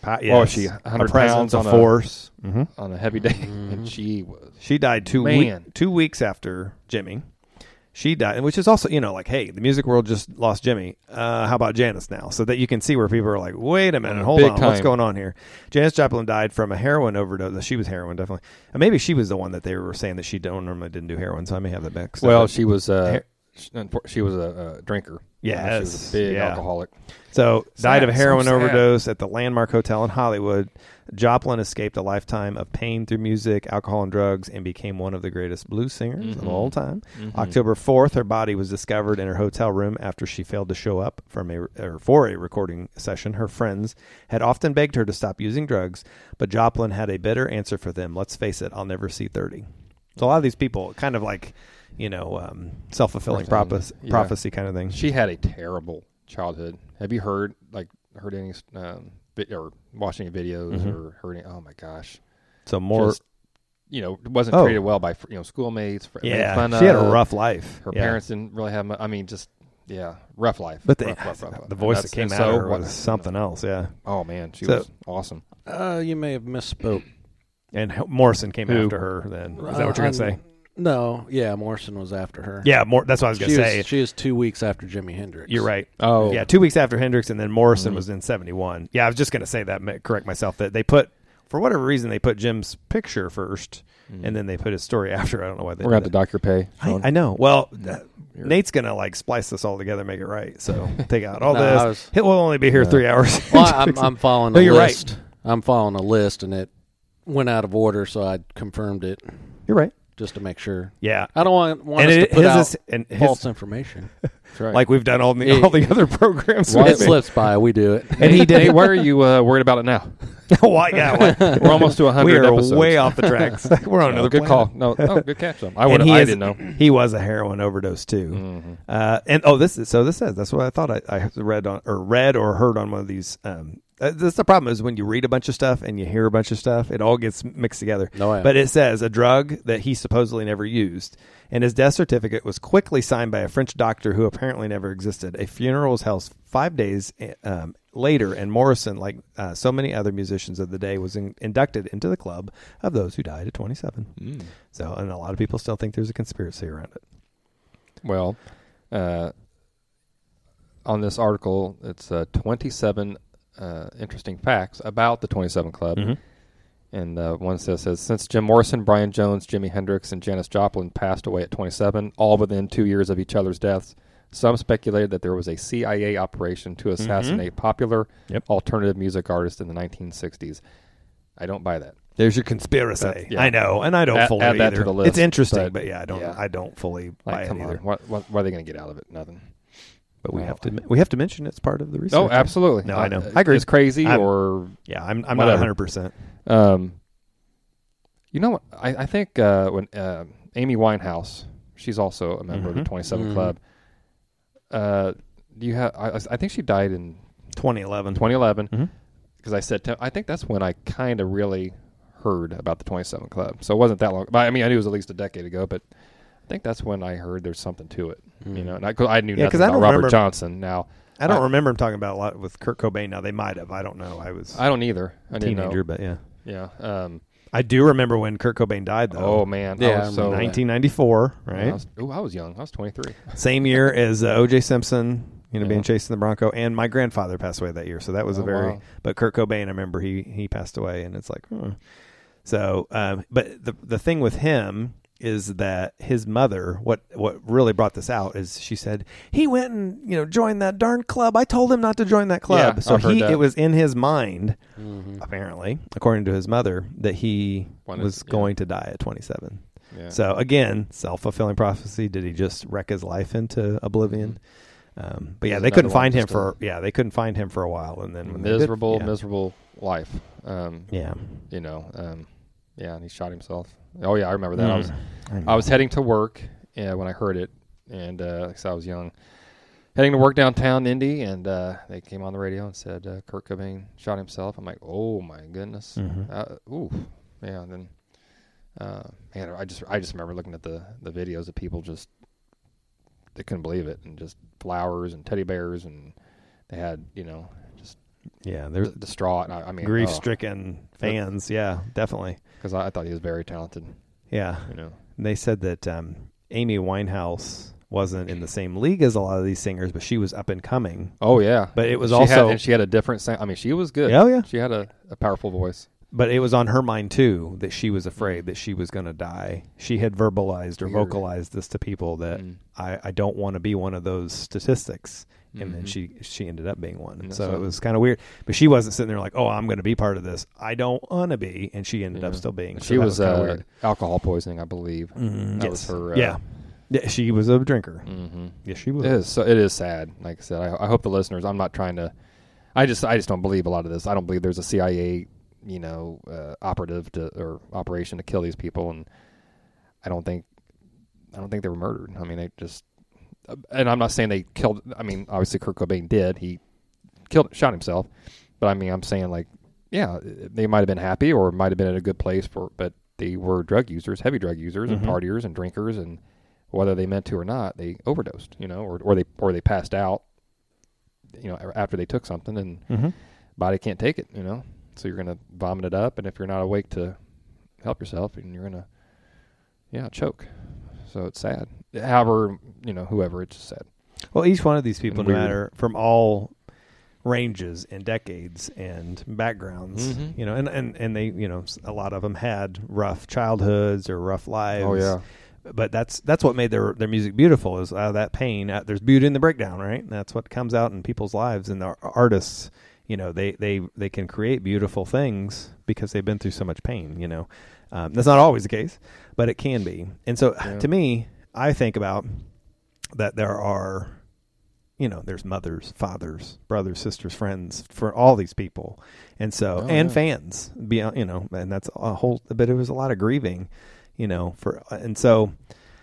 Pa- What yes. was she, one hundred a presence, pounds on a a- force. Mm-hmm. on a heavy day, and she was. She died two week, Man. two weeks after Jimmy. She died, which is also, you know, like, hey, the music world just lost Jimmy. Uh, how about Janis now? So that you can see where people are like, wait a minute, hold Big on, what's time. going on here? Janis Joplin died from a heroin overdose. She was heroin, definitely. And maybe she was the one that they were saying that she don't normally didn't do heroin, so I may have that mixed up. Well, she was. Uh, Her- she, she was a, a drinker. Yes, she was a big yeah. alcoholic. So, Sad, died of a heroin so sad. overdose at the Landmark Hotel in Hollywood. Joplin escaped a lifetime of pain through music, alcohol, and drugs, and became one of the greatest blues singers Mm-hmm. of all time. Mhm. October fourth, her body was discovered in her hotel room after she failed to show up from a, or for a recording session. Her friends had often begged her to stop using drugs, but Joplin had a better answer for them. Let's face it, I'll never see thirty. So a lot of these people kind of like, you know, um, self-fulfilling prophecy, Yeah. prophecy kind of thing. She had a terrible childhood. Have you heard like heard any um, vi- or watching any videos Mhm. or heard any? Oh my gosh! So more, Just, you know, wasn't Oh. treated well by you know schoolmates. fr- made yeah, fun she had a of. rough life. Her Yeah. parents didn't really have. mu- I mean, just yeah, rough life. But the, rough, rough, rough, rough. the voice And that that's- came and out so of her what- was something else, yeah. Oh man, she So- was awesome. Uh, you may have misspoke. And H- Morrison came Who? after her then. Is that what you're going to Uh, say? No, yeah, Morrison was after her. Yeah, more, that's what I was going she to was, say. she was two weeks after Jimi Hendrix. You're right. Oh Yeah, two weeks after Hendrix, and then Morrison Mhm. was in seventy-one. Yeah, I was just going to say that, ma- correct myself, that they put, for whatever reason, they put Jim's picture first, Mhm. and then they put his story after. I don't know why they we're gonna have did to dock your pay. that. Sean. I, I know. Well, uh, You're- Nate's going to like splice this all together, make it right. So take out all No, this. I was- It will only be here Yeah. three hours. Well, I'm, I'm following a No, you're right. list. I'm following a list, and it went out of order, so I confirmed it You're right. just to make sure. Yeah. I don't want, want And us it, to put his out is, and his, false information. That's right. like we've done all the, Yeah. all the other programs. Why- It slips by. We do it. And he did Hey, it. why are you uh, worried about it now? Why? Yeah, why? We're almost to one we hundred are episodes. way off the tracks. We're on No, another good planet. call. No, oh, good catch. Though. I And would. he I is- didn't know. He was a heroin overdose too. Mhm. Uh, and oh, this is so. This says that's what I thought. I, I read on or read or heard on one of these. Um, uh, that's the problem is when you read a bunch of stuff and you hear a bunch of stuff, it all gets mixed together. No, yeah. But it says a drug that he supposedly never used, and his death certificate was quickly signed by a French doctor who apparently never existed. A funeral was held five days um, later, and Morrison, like uh, so many other musicians of the day, was in, inducted into the club of those who died at twenty-seven. Mm. So, and a lot of people still think there's a conspiracy around it. Well, uh, on this article, it's uh, twenty-seven uh, interesting facts about the twenty-seven Club. Mm-hmm. And uh, one says, says, since Jim Morrison, Brian Jones, Jimi Hendrix, and Janis Joplin passed away at twenty-seven, all within two years of each other's deaths, some speculated that there was a C I A operation to assassinate popular Yep. alternative music artists in the nineteen sixties. I don't buy that. There's your conspiracy. That- yeah. I know, and I don't Add- fully add that either. to the list, It's interesting, but- but, yeah, I don't. yeah. I don't fully buy Like, it come either. on. What, what, what are they going to get out of it? Nothing. But we Well, have to. We have to mention it's part of the research. Oh, absolutely. No, I know. Uh, I agree. It's crazy I'm- or Yeah, I'm. I'm not Whatever. one hundred percent. Um, you know what? I, I think uh, when uh, Amy Winehouse, she's also a member of Mhm. the twenty-seven Mhm. Club. Uh, do you have? I, I think she died in twenty eleven. twenty eleven Mhm. because I said te- I think that's when I kind of really heard about the twenty-seven Club. So it wasn't that long. But I mean, I knew it was at least a decade ago. But I think that's when I heard there's something to it. You know, and I, 'cause I knew Yeah, 'cause nothing I about don't Robert remember- Johnson. Now I don't I- remember him talking about a lot with Kurt Cobain. Now they might have. I don't know. I was I don't either. I a didn't teenager, know. but yeah, Yeah. Um, I do remember when Kurt Cobain died though. oh man. Yeah, I I was so remember that. nineteen ninety-four, I right? was, ooh, I was young. I was twenty-three. Same year as uh, O J Simpson, you know, Yeah. being chased in the Bronco, and my grandfather passed away that year. So that was a Oh, very. wow. But Kurt Cobain, I remember he he passed away, and it's like, hmm. So, um, but the the thing with him is that his mother, what what really brought this out is she said he went and you know joined that darn club. I told him not to join that club. Yeah, so I've heard he that. it was in his mind, Mhm. apparently, according to his mother, that he Wanted- was yeah. going to die at twenty-seven. Yeah. So again, self-fulfilling prophecy. Did he just wreck his life into oblivion? Um, but yeah, There's they couldn't another one find him just for yeah they couldn't find him for a while, and then when they did- miserable, yeah. miserable life. Um, Yeah, you know, um, yeah, and he shot himself. Oh yeah, I remember that. I was Mm. I was heading to work uh, when I heard it, and uh, like I said, I was young, heading to work downtown Indy, and uh, they came on the radio and said uh, Kurt Cobain shot himself. I'm like, oh my goodness, Mhm. uh, ooh, yeah. And then, uh, man, I just I just remember looking at the the videos of people just they couldn't believe it, and just flowers and teddy bears, and they had you know just Yeah, there's d- distraught. I, I mean, grief-stricken fans. Yeah, definitely. Because I, I thought he was very talented. Yeah, You know. and they said that um, Amy Winehouse wasn't in the same league as a lot of these singers, but she was up and coming. Oh yeah, But it was she also, had, and she had a different sound. I mean, she was good. Oh, yeah. She had a, a powerful voice. but it was on her mind too that she was afraid that she was going to die. She had verbalized or Weird. vocalized this to people that Mm. I, I don't want to be one of those statistics. And then Mhm. she she ended up being one. And So so- it was kind of weird. But she wasn't sitting there like, oh, I'm going to be part of this. I don't want to be. And she ended up Yeah. still being. So She that was, kinda uh, weird. alcohol poisoning, I believe. Mhm, That yes. was her. Uh, yeah. yeah. She was a drinker. Mm-hmm. Yes, she was. It is. So it is sad. Like I said, I, I hope the listeners. I'm not trying to. I just. I just don't believe a lot of this. I don't believe there's a C I A, you know, uh, operative to or operation to kill these people, and I don't think. I don't think they were murdered. I mean, they just. And I'm not saying they killed. I mean, obviously Kurt Cobain did. He killed, shot himself. But I mean, I'm saying like, yeah, they might have been happy or might have been in a good place for, but they were drug users, heavy drug users, Mhm. and partiers and drinkers, and whether they meant to or not, they overdosed, you know, or or they or they passed out, you know, after they took something, and Mm-hmm. body can't take it, you know, so you're gonna vomit it up, and if you're not awake to help yourself, and you're gonna, yeah, choke. So it's sad. However, you know, whoever, it's just sad. Well, each one of these people, And no weird. matter from all ranges and decades and backgrounds, Mhm. you know, and, and, and they, you know, a lot of them had rough childhoods or rough lives. Oh yeah, But that's that's what made their their music beautiful. Is out of that pain, uh, there's beauty in the breakdown, right? And that's what comes out in people's lives. And the artists, you know, they they they can create beautiful things because they've been through so much pain. You know, um, that's not always the case, but it can be. And so, Yeah. to me, I think about that there are, you know, there's mothers, fathers, brothers, sisters, friends for all these people, and so Oh, and yeah. fans, beyond, you know, and that's a whole. But it was a lot of grieving, you know, for and so.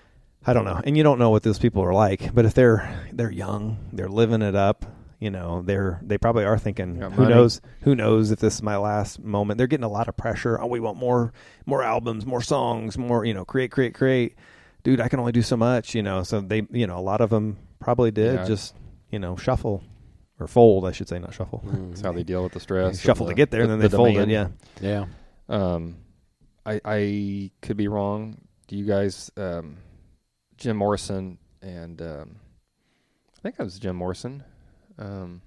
I don't know, and you don't know what those people are like, but if they're they're young, they're living it up, you know, they're they probably are thinking, Got who money. knows, who knows if this is my last moment. They're getting a lot of pressure. Oh, we want more, more albums, more songs, more, you know, create, create, create. Dude, I can only do so much, you know. So they, you know, a lot of them probably did Yeah. just, you know, shuffle or fold, I should say, not shuffle. that's how they deal with the stress. Shuffle and to the- get there, the- and then the they folded. demand. Yeah, Yeah. Um, I I could be wrong. Do you guys, um, Jim Morrison and um, I think it was Jim Morrison. Um,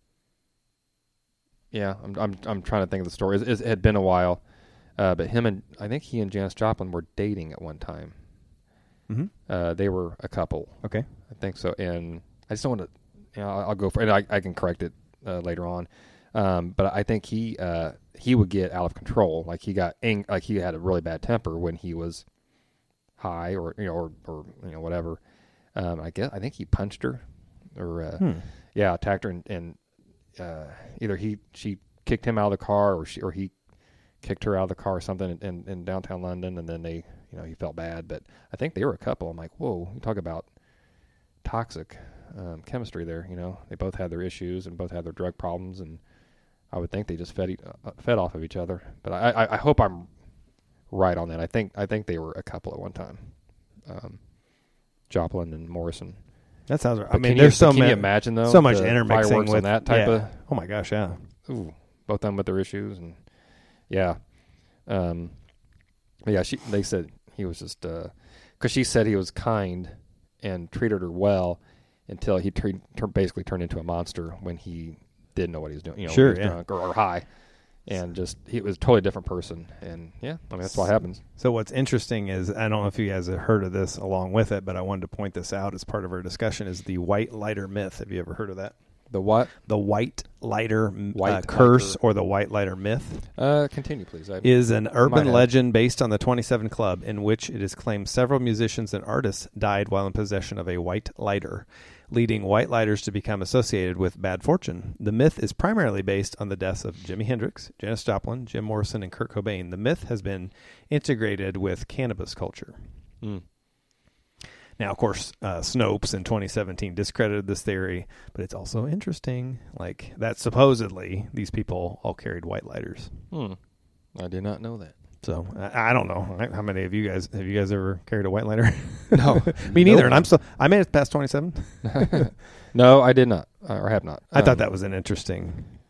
yeah, I'm I'm I'm trying to think of the story. It, it had been a while, uh, but him and I think he and Janis Joplin were dating at one time. mm-hmm. Uh, they were a couple. Okay. I think so. And I just don't want to, you know, I'll, I'll go for it. I, I can correct it uh, later on. Um, but I think he uh, he would get out of control. Like he got ang- like he had a really bad temper when he was high, or you know, or, or you know, whatever. Um, I guess I think he punched her, or uh, Hmm. yeah, attacked her, and, and uh, either he she kicked him out of the car, or she or he kicked her out of the car or something in, in, in downtown London, and then they, you know, he felt bad. But I think they were a couple. I'm like, whoa, you talk about toxic um, chemistry there. You know, they both had their issues and both had their drug problems, and I would think they just fed e- uh, fed off of each other. But I, I, I hope I'm right on that. I think I think they were a couple at one time, um, Joplin and Morrison. That sounds right. I But mean, can there's you, so can many, you imagine though, so much the intermixing fireworks with on that type yeah. Oh my gosh, yeah. of ooh, both of them with their issues, and yeah, um, but yeah. She they said he was just because she said he was kind and treated her well until he tre- tur- basically turned into a monster when he didn't know what he was doing. You know, Sure, when he was yeah. drunk or, or high, and just he was a totally different person. And yeah, I mean that's what happens. So what's interesting is, I don't know if you guys have heard of this along with it, but I wanted to point this out as part of our discussion, is the white lighter myth. Have you ever heard of that? The what? The white lighter White uh, curse lighter. or the white lighter myth Uh, continue, please. I, is an urban have. legend based on the twenty-seven Club, in which it is claimed several musicians and artists died while in possession of a white lighter, leading white lighters to become associated with bad fortune. The myth is primarily based on the deaths of Jimi Hendrix, Janis Joplin, Jim Morrison, and Kurt Cobain. The myth has been integrated with cannabis culture. Mm. Now, of course, uh, Snopes in twenty seventeen discredited this theory, but it's also interesting, like that supposedly these people all carried white lighters. Hmm. I did not know that. So I, I don't know how many of you guys have you guys ever carried a white lighter? No, Me neither. Nope. And I'm still I made it past twenty-seven. No, I did not, uh, or have not. I thought Um, that was an interesting.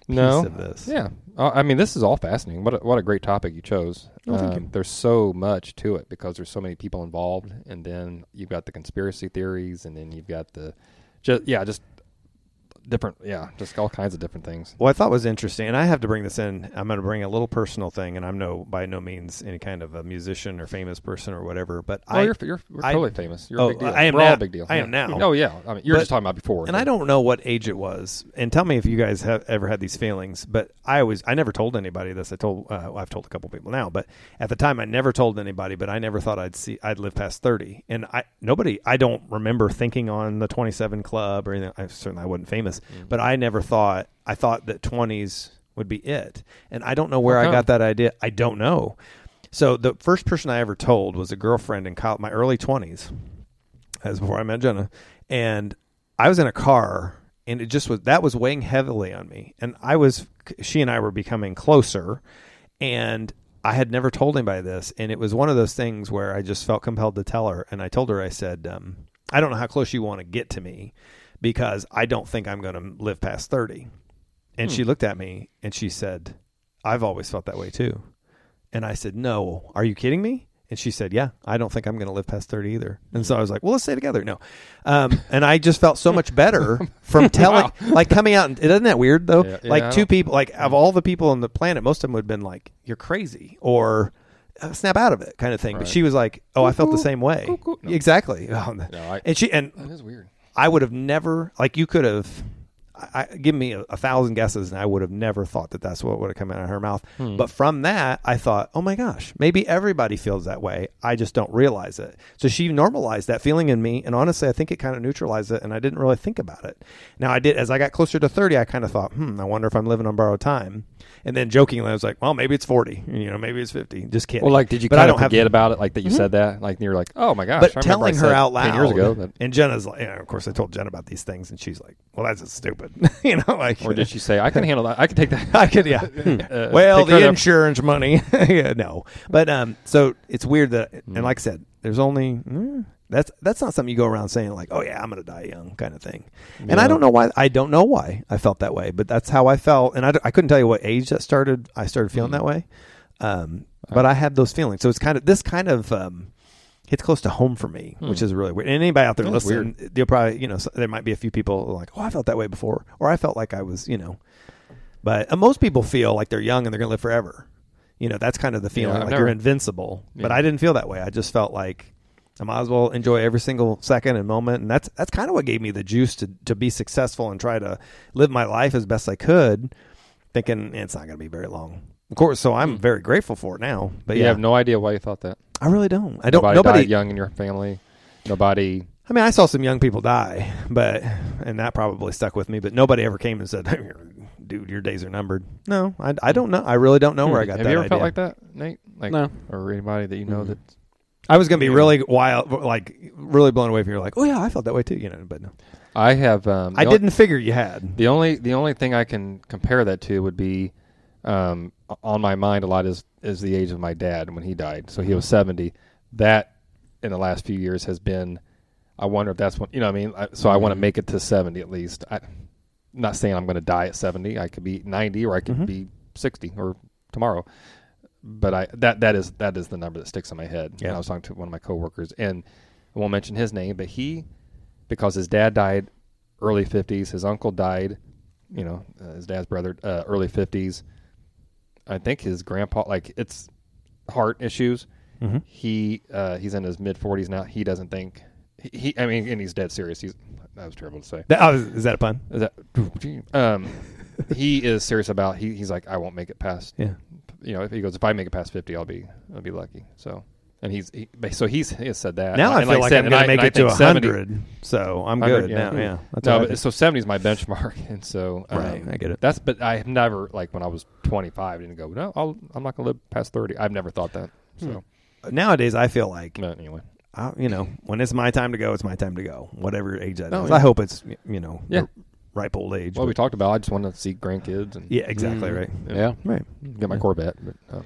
piece No. of this. Yeah. Uh, I mean, this is all fascinating. What a, what a great topic you chose. Oh, thank Um, you. There's so much to it because there's so many people involved, and then you've got the conspiracy theories, and then you've got the, just yeah, just different, yeah, just all kinds of different things. What I thought was interesting, and I have to bring this in. I'm going to bring a little personal thing, and I'm no by no means any kind of a musician or famous person or whatever. But Oh, I you're you're, you're I- totally famous. You're Oh, a big deal. I am We're all now. a big deal. I am Yeah. now. Oh yeah. I mean, you were But- just talking about before. And so- I don't know what age it was. And tell me if you guys have ever had these feelings. But I always, I never told anybody this. I told, uh, well, I've told a couple people now. But at the time, I never told anybody. But I never thought I'd see, I'd live past thirty. And I, nobody, I don't remember thinking on the twenty-seven Club or anything. I certainly I wasn't famous. Mm-hmm. But I never thought. I thought that twenties would be it. And I don't know where How I come? got that idea. I don't know. So the first person I ever told was a girlfriend in college, my early twenties. That was before I met Jenna. And I was in a car, and it just was, that was weighing heavily on me. And I was, she and I were becoming closer, and I had never told anybody this. And it was one of those things where I just felt compelled to tell her. And I told her, I said, um, I don't know how close you want to get to me because I don't think I'm going to live past thirty. And Hmm. she looked at me and she said, I've always felt that way too. And I said, no, are you kidding me? And she said, yeah, I don't think I'm going to live past thirty either. And so I was like, well, let's stay together. No. Um, and I just felt so much better from telling, like coming out. And, isn't that weird though? Yeah, yeah, like I two don't- people, like of all the people on the planet, most of them would have been like, you're crazy or uh, snap out of it kind of thing. But Right. she was like, oh, I felt the Cuckoo, same way. cuckoo. No. Exactly. Oh, No, I, and she, and that is weird. I would have never, like you could have, I, I, give me a, a thousand guesses and I would have never thought that that's what would have come out of her mouth. Hmm. But from that, I thought, oh my gosh, maybe everybody feels that way. I just don't realize it. So she normalized that feeling in me. And honestly, I think it kind of neutralized it. And I didn't really think about it. Now I did, as I got closer to thirty, I kind of thought, hmm, I wonder if I'm living on borrowed time. And then jokingly, I was like, well, maybe it's forty, you know, maybe it's fifty. Just kidding. Well, like, did you But I kind of don't have- forget about it? Like that you Mhm. said that, like you're like, oh my gosh. But I remember telling I her said out loud ten years ago. That, and Jenna's like, yeah, of course I told Jenna about these things and she's like, well, that's just stupid. you know, like, or did she say, I can handle that? I can take that. I could, yeah. Uh, well, take care the of insurance money. yeah, no. But um, so it's weird that, Mm. and like I said, there's only, mm, that's that's not something you go around saying like, oh yeah, I'm going to die young kind of thing. And I Yeah. don't know why, I don't know why I felt that way, but that's how I felt. And I, d- I couldn't tell you what age that started, I started feeling Mm. that way. Um, but I had those feelings. So it's kind of, this kind of, um, hits close to home for me, Hmm. which is really weird. And anybody out there That's listening, they'll probably, you know, so there might be a few people like, oh, I felt that way before, or I felt like I was, you know, but uh, most people feel like they're young and they're going to live forever. You know, that's kind of the feeling, I've like never- you're invincible. But Yeah. I didn't feel that way. I just felt like I might as well enjoy every single second and moment. And that's that's kind of what gave me the juice to, to be successful and try to live my life as best I could, thinking eh, it's not going to be very long. Of course, so I'm Hmm. very grateful for it now. But you yeah, have no idea why you thought that. I really don't. I don't. Nobody, Nobody. died young in your family. Nobody. I mean, I saw some young people die, but and that probably stuck with me. But nobody ever came and said, "Dude, your days are numbered." No, I, I don't know. I really don't know where I got Have that you ever idea. felt like that, Nate? Like, No. or anybody that you know Mhm. that? I was gonna be Yeah. really wild, like really blown away if you're like, "Oh yeah, I felt that way too," you know. But no, I have. Um, the I on- didn't figure you had. The only the only thing I can compare that to would be um, on my mind a lot is is the age of my dad when he died. So he was seventy. That in the last few years has been. I wonder if that's what you know. What I mean, I, so I want to Mhm. make it to seventy at least. I, I'm not saying I'm going to die at seventy. I could be ninety or I could Mhm. be sixty or tomorrow. But I that that is that is the number that sticks in my head. Yeah. And I was talking to one of my coworkers, and I won't mention his name, but he, because his dad died early fifties, his uncle died, you know, uh, his dad's brother, uh, early fifties. I think his grandpa, like it's heart issues. Mm-hmm. He uh, he's in his mid forties now. He doesn't think he, he. I mean, and he's dead serious. He's that was terrible to say. That, oh, is that a pun? Is that um, he is serious about. He he's like, I won't make it past. Yeah. You know, if he goes, if I make it past fifty, I'll be I'll be lucky. So. And he's he, so he's he has said that. Now I And feel like said- I'm and going I- to make and I it to think a seventy hundred, so I'm one hundred, good yeah. now. Yeah, that's No, what I but, think. so seventy is my benchmark, and so um, Right, I get it. That's but I have never like when I was twenty-five, I didn't go no, I'll, I'm not going to live past thirty. I've never thought that. So Nowadays, I feel like but anyway, I, you know, when it's my time to go, it's my time to go. Whatever age that Oh, is. yeah. I hope it's you know, Yeah. the ripe old age. well, we but- talked about. I just wanted to see grandkids and yeah, exactly Mm. right. Yeah. Right. get my Yeah. Corvette. But, uh,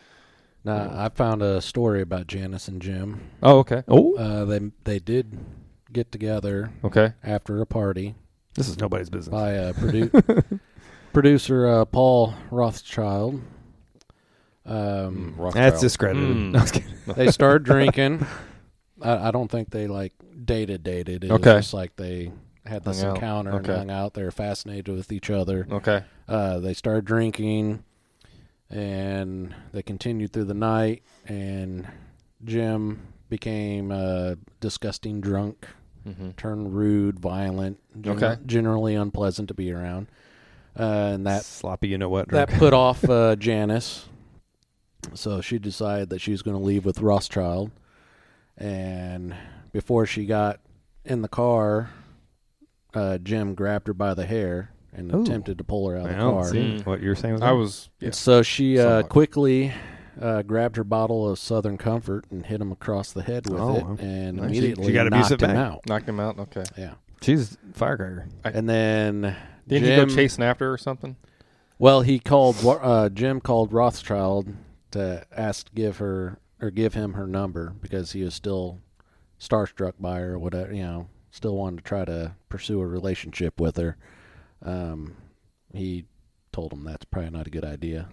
Now, I found a story about Janice and Jim. oh, okay, Oh, Uh, they they did get together okay. after a party this is nobody's business. by a produ- producer uh, Paul Rothschild. Um, Rothschild. That's discredited. Mm. No, I was kidding. they started drinking. I, I don't think they like dated. Dated. It Okay. was just like they had this Hung out. encounter and Okay. hung out. They were fascinated with each other. Okay. Uh, they started drinking, and they continued through the night. And Jim became uh, disgusting drunk, Mm-hmm. turned rude, violent, gen- Okay. generally unpleasant to be around. Uh, and that Sloppy, you know what? that drink. put off uh, Janice. So she decided that she was going to leave with Rothschild. And before she got in the car, uh, Jim grabbed her by the hair and Ooh. attempted to pull her out of the Well, car. see Mm. what you were saying. Was I that? was. Yeah. And so she uh, Somewhat. quickly uh, grabbed her bottle of Southern Comfort and hit him across the head with Oh, it, okay. and Nice. She- immediately she got knocked abusive him back. out. Knocked him out. Okay. Yeah, She's a firecracker. and then Didn't Jim, he go chasing after her or something? Well, he called uh, Jim called Rothschild to ask to give her or give him her number because he was still starstruck by her or whatever. You know, still wanted to try to pursue a relationship with her. Um, he told him that's probably not a good idea.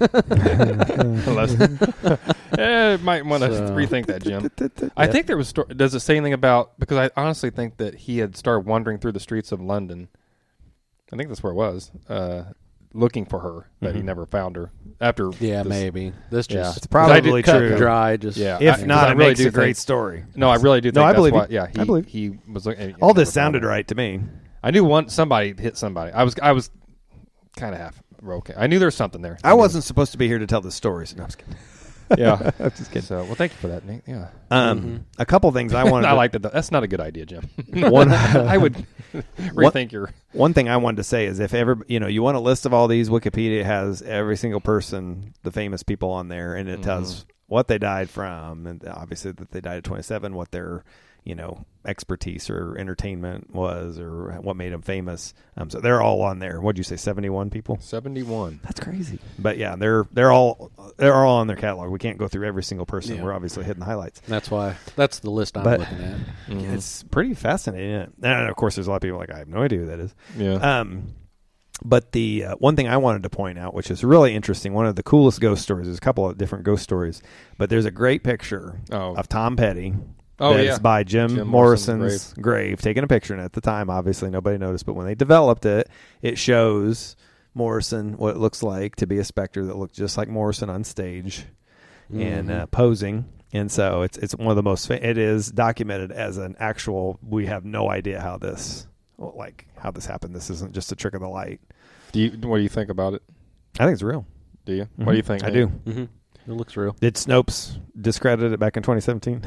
Unless, eh, might want to So- rethink that, Jim. I think there was. Sto- does it say anything about? Because I honestly think that he had started wandering through the streets of London. I think that's where it was, uh, looking for her, but he Mhm. never found her. After Yeah, this- maybe this Yeah. just It's probably cut true. and dry. Just Yeah. If I- not, I it really makes do a great think- story. No, I really do. Think No, I that's believe why, you. Yeah, he, I believe. he was looking. All this never found sounded her. right to me. I knew one somebody hit somebody. I was I was kind of half okay. I knew there was something there. I knew- wasn't supposed to be here to tell the stories. No, I was kidding. Yeah, I'm just kidding. So well, thank you for that, Nate. Yeah, Um, Mhm. A couple things I wanted. I to, liked it. Though. That's not a good idea, Jim. One- I would What- rethink your. One thing I wanted to say is if ever you know you want a list of all these, Wikipedia has every single person, the famous people on there, and it Mhm. tells what they died from, and obviously that they died at twenty-seven, what their you know expertise or entertainment was, or what made them famous. Um, so they're all on there. What'd you say, seventy-one people? seventy-one. That's crazy. But yeah, they're they're all they're all on their catalog. We can't go through every single person. Yeah. We're obviously hitting the highlights. that's why that's the list I'm But- looking at. Mhm. It's pretty fascinating. Isn't it? And of course, there's a lot of people like I have no idea who that is. Yeah. Um, but the uh, one thing I wanted to point out, which is really interesting, one of the coolest ghost stories. There's a couple of different ghost stories, but there's a great picture oh. of Tom Petty. Oh that yeah. is by Jim, Jim Morrison's, Morrison's grave. Taking a picture, and at the time, obviously nobody noticed, but when they developed it, it shows Morrison what it looks like to be a specter that looked just like Morrison on stage and Mhm. uh, posing. And so it's it's one of the most. Fa- it is documented as an actual. We have no idea how this well, like how this happened. This isn't just a trick of the light. Do you? What do you think about it? I think it's real. Do you? Mhm. What do you think? I Nate? do. Mm-hmm. It looks real. Did Snopes discredit it back in twenty seventeen?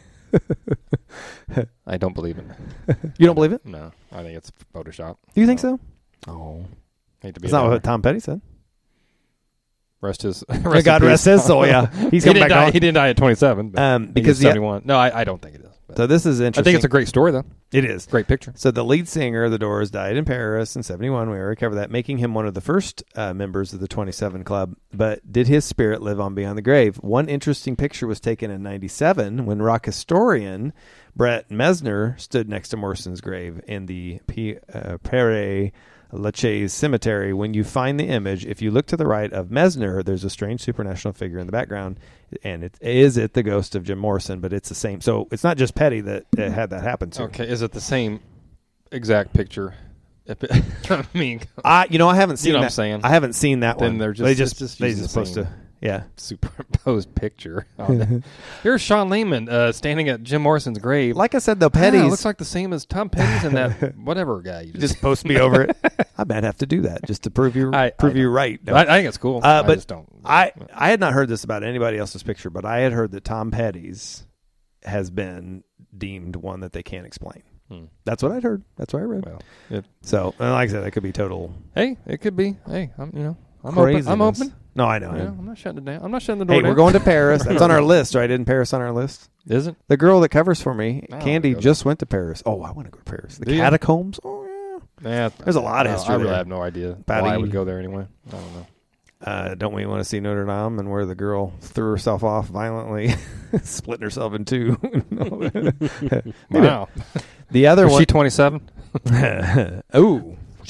I don't believe it. You don't believe it? No, I think it's Photoshop. Do you think No. so? Oh, Hate to be. that's a not downer. what Tom Petty said. Rest his. May Rest God in rest peace. his soul. Yeah, he's he coming didn't back die. on. He didn't die at twenty-seven. But Um, because because the, seventy-one. No, I, I don't think it is. But so this is I interesting. think it's a great story though. It is. Great picture. So the lead singer of the Doors died in Paris in seventy-one. We already covered that, making him one of the first uh, members of the twenty-seven Club. But did his spirit live on beyond the grave? One interesting picture was taken in ninety-seven when rock historian Brett Mesner stood next to Morrison's grave in the P- uh, Père Lachaise cemetery. When you find the image, if you look to the right of Mesner, there's a strange supernatural figure in the background, and it is it the ghost of Jim Morrison, but it's the same. So it's not just Petty that, that had that happen to. Okay, is it the same exact picture? If it, I mean, I, you know, I haven't seen know what that. I'm saying? I haven't seen that Then one. they're just- they it's just, just they using just the supposed same- to, yeah. superimposed picture. on it. Here's Sean Lehman uh, standing at Jim Morrison's grave. Like I said, though, Ah, Petty's looks like the same as Tom Petty's and that whatever guy you just. just supposed to be over it. I might have to do that just to prove you I- prove I you right. No. I, I think it's cool. Uh, I but just don't. I I had not heard this about anybody else's picture, but I had heard that Tom Petty's has been deemed one that they can't explain. Hmm. That's what I'd heard. That's what I read. Well, it, So, and like I said, that could be total hey, it could be. Hey, I'm you know I'm open. craziness. I'm open. No, I know. You know, I'm not shutting it down. I'm not shutting the door Hey, down. we're going to Paris. That's on our list, right? Isn't Paris on our list? Isn't? The girl that covers for me, Oh, Candy, good. just went to Paris. Oh, I want to go to Paris. The Do you? catacombs. Oh, yeah. Yeah, There's a lot of I- history I really there. have no idea Patty- why I would go there anyway. I don't know. Uh, don't we want to see Notre Dame and where the girl threw herself off violently, splitting herself in two? Maybe. Wow. The other Was one. she twenty-seven? Ooh,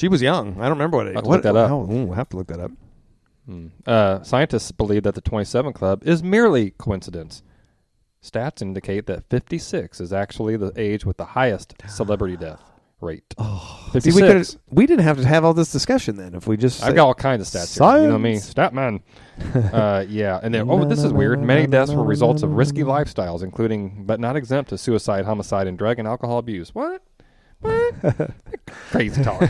She was young. I don't remember what age. I'll have to what, look that up. Oh, ooh, I have to look that up. Hmm. Uh, scientists believe that the twenty-seven Club is merely coincidence. Stats indicate that fifty-six is actually the age with the highest celebrity death rate. Oh, fifty-six. See, we, could've- we didn't have to have all this discussion then if we just. I've said- got all kinds of stats here. You know me, Science. stat man. uh, yeah, and then oh, this is weird. Many deaths were results of risky lifestyles, including but not exempt to suicide, homicide, and drug and alcohol abuse. What? What? Crazy talk.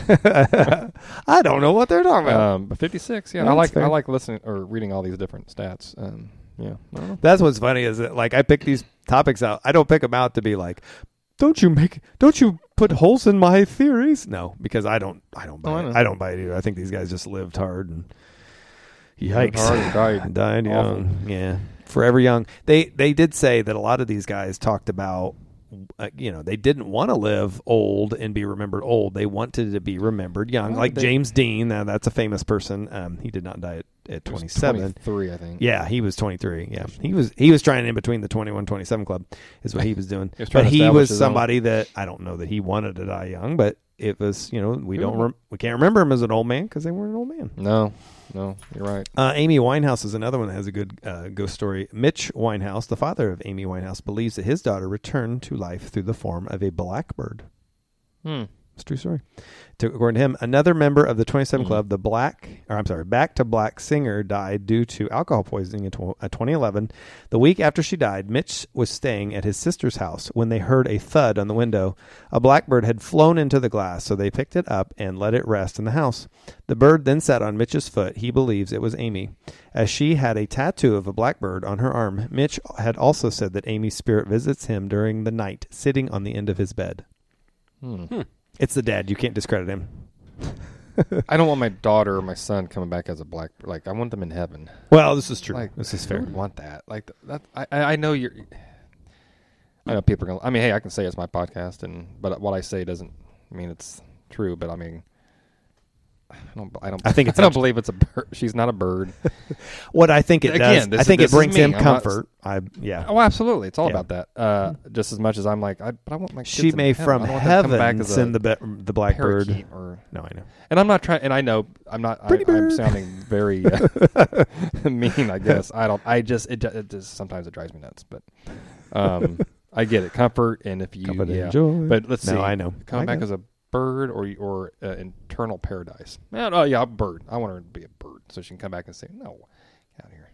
I don't know what they're talking about. Um, but fifty-six. Yeah, That's I like fair. I like listening or reading all these different stats. Um, yeah, I don't know. That's what's funny is that like I pick these topics out. I don't pick them out to be like, don't you make, don't you put holes in my theories? No, because I don't, I don't buy Oh, I it. know. I don't buy it either. I think these guys just lived hard and Lived yikes, hard and died died awful. young. Yeah, forever young. They they did say that a lot of these guys talked about. Uh, you know, they didn't want to live old and be remembered old. They wanted to be remembered young, Why like did they- James Dean. Now, that's a famous person. Um, he did not die at, at It was twenty-seven. twenty-three, I think. Yeah, he was twenty-three. Yeah, he was he was trying in between the twenty-one twenty-seven club is what he was doing. He was trying but to he establish was his somebody that I don't know that he wanted to die young, but it was, you know, we Who? don't rem- we can't remember him as an old man because they weren't an old man. No, no, you're right. Uh, Amy Winehouse is another one that has a good uh, ghost story. Mitch Winehouse, the father of Amy Winehouse, believes that his daughter returned to life through the form of a blackbird. Hmm. It's a true story. To, according to him, another member of the twenty-seven Mhm. Club, the Black, or I'm sorry, Back to Black singer, died due to alcohol poisoning in tw- uh, twenty eleven. The week after she died, Mitch was staying at his sister's house when they heard a thud on the window. A blackbird had flown into the glass, so they picked it up and let it rest in the house. The bird then sat on Mitch's foot. He believes it was Amy. As she had a tattoo of a blackbird on her arm, Mitch had also said that Amy's spirit visits him during the night, sitting on the end of his bed. Hmm. Hmm. It's the dad. You can't discredit him. I don't want my daughter or my son coming back as a black. Like I want them in heaven. Well, this is true. Like this is who fair. would want that? Like that. I, I I know you're. I know people are gonna. I mean, hey, I can say it's my podcast, and but what I say doesn't mean it's true. But I mean, I don't. I don't. I think it's I don't abs- believe it's a bird. She's not a bird. What I think it Again, does, this I is- think this it is brings me. him I'm not- comfort. I yeah. Oh, absolutely. It's all Yeah. about that. Uh, just as much as I'm like, I, but I want my kids She in may heaven. from I don't want them to come back heaven as a send the be- the blackbird. parakeet or. No, I know. And I'm not trying. And I know I'm not. I, Pretty I'm bird. sounding very uh, mean. I guess I don't. I just it, it just sometimes it drives me nuts. But um, I get it. Comfort and if you Comfort and yeah. joy. But let's No, see. I know. Coming I back get as a bird or or uh, internal paradise. Man, oh yeah, a bird. I want her to be a bird so she can come back and say no. Get out of here.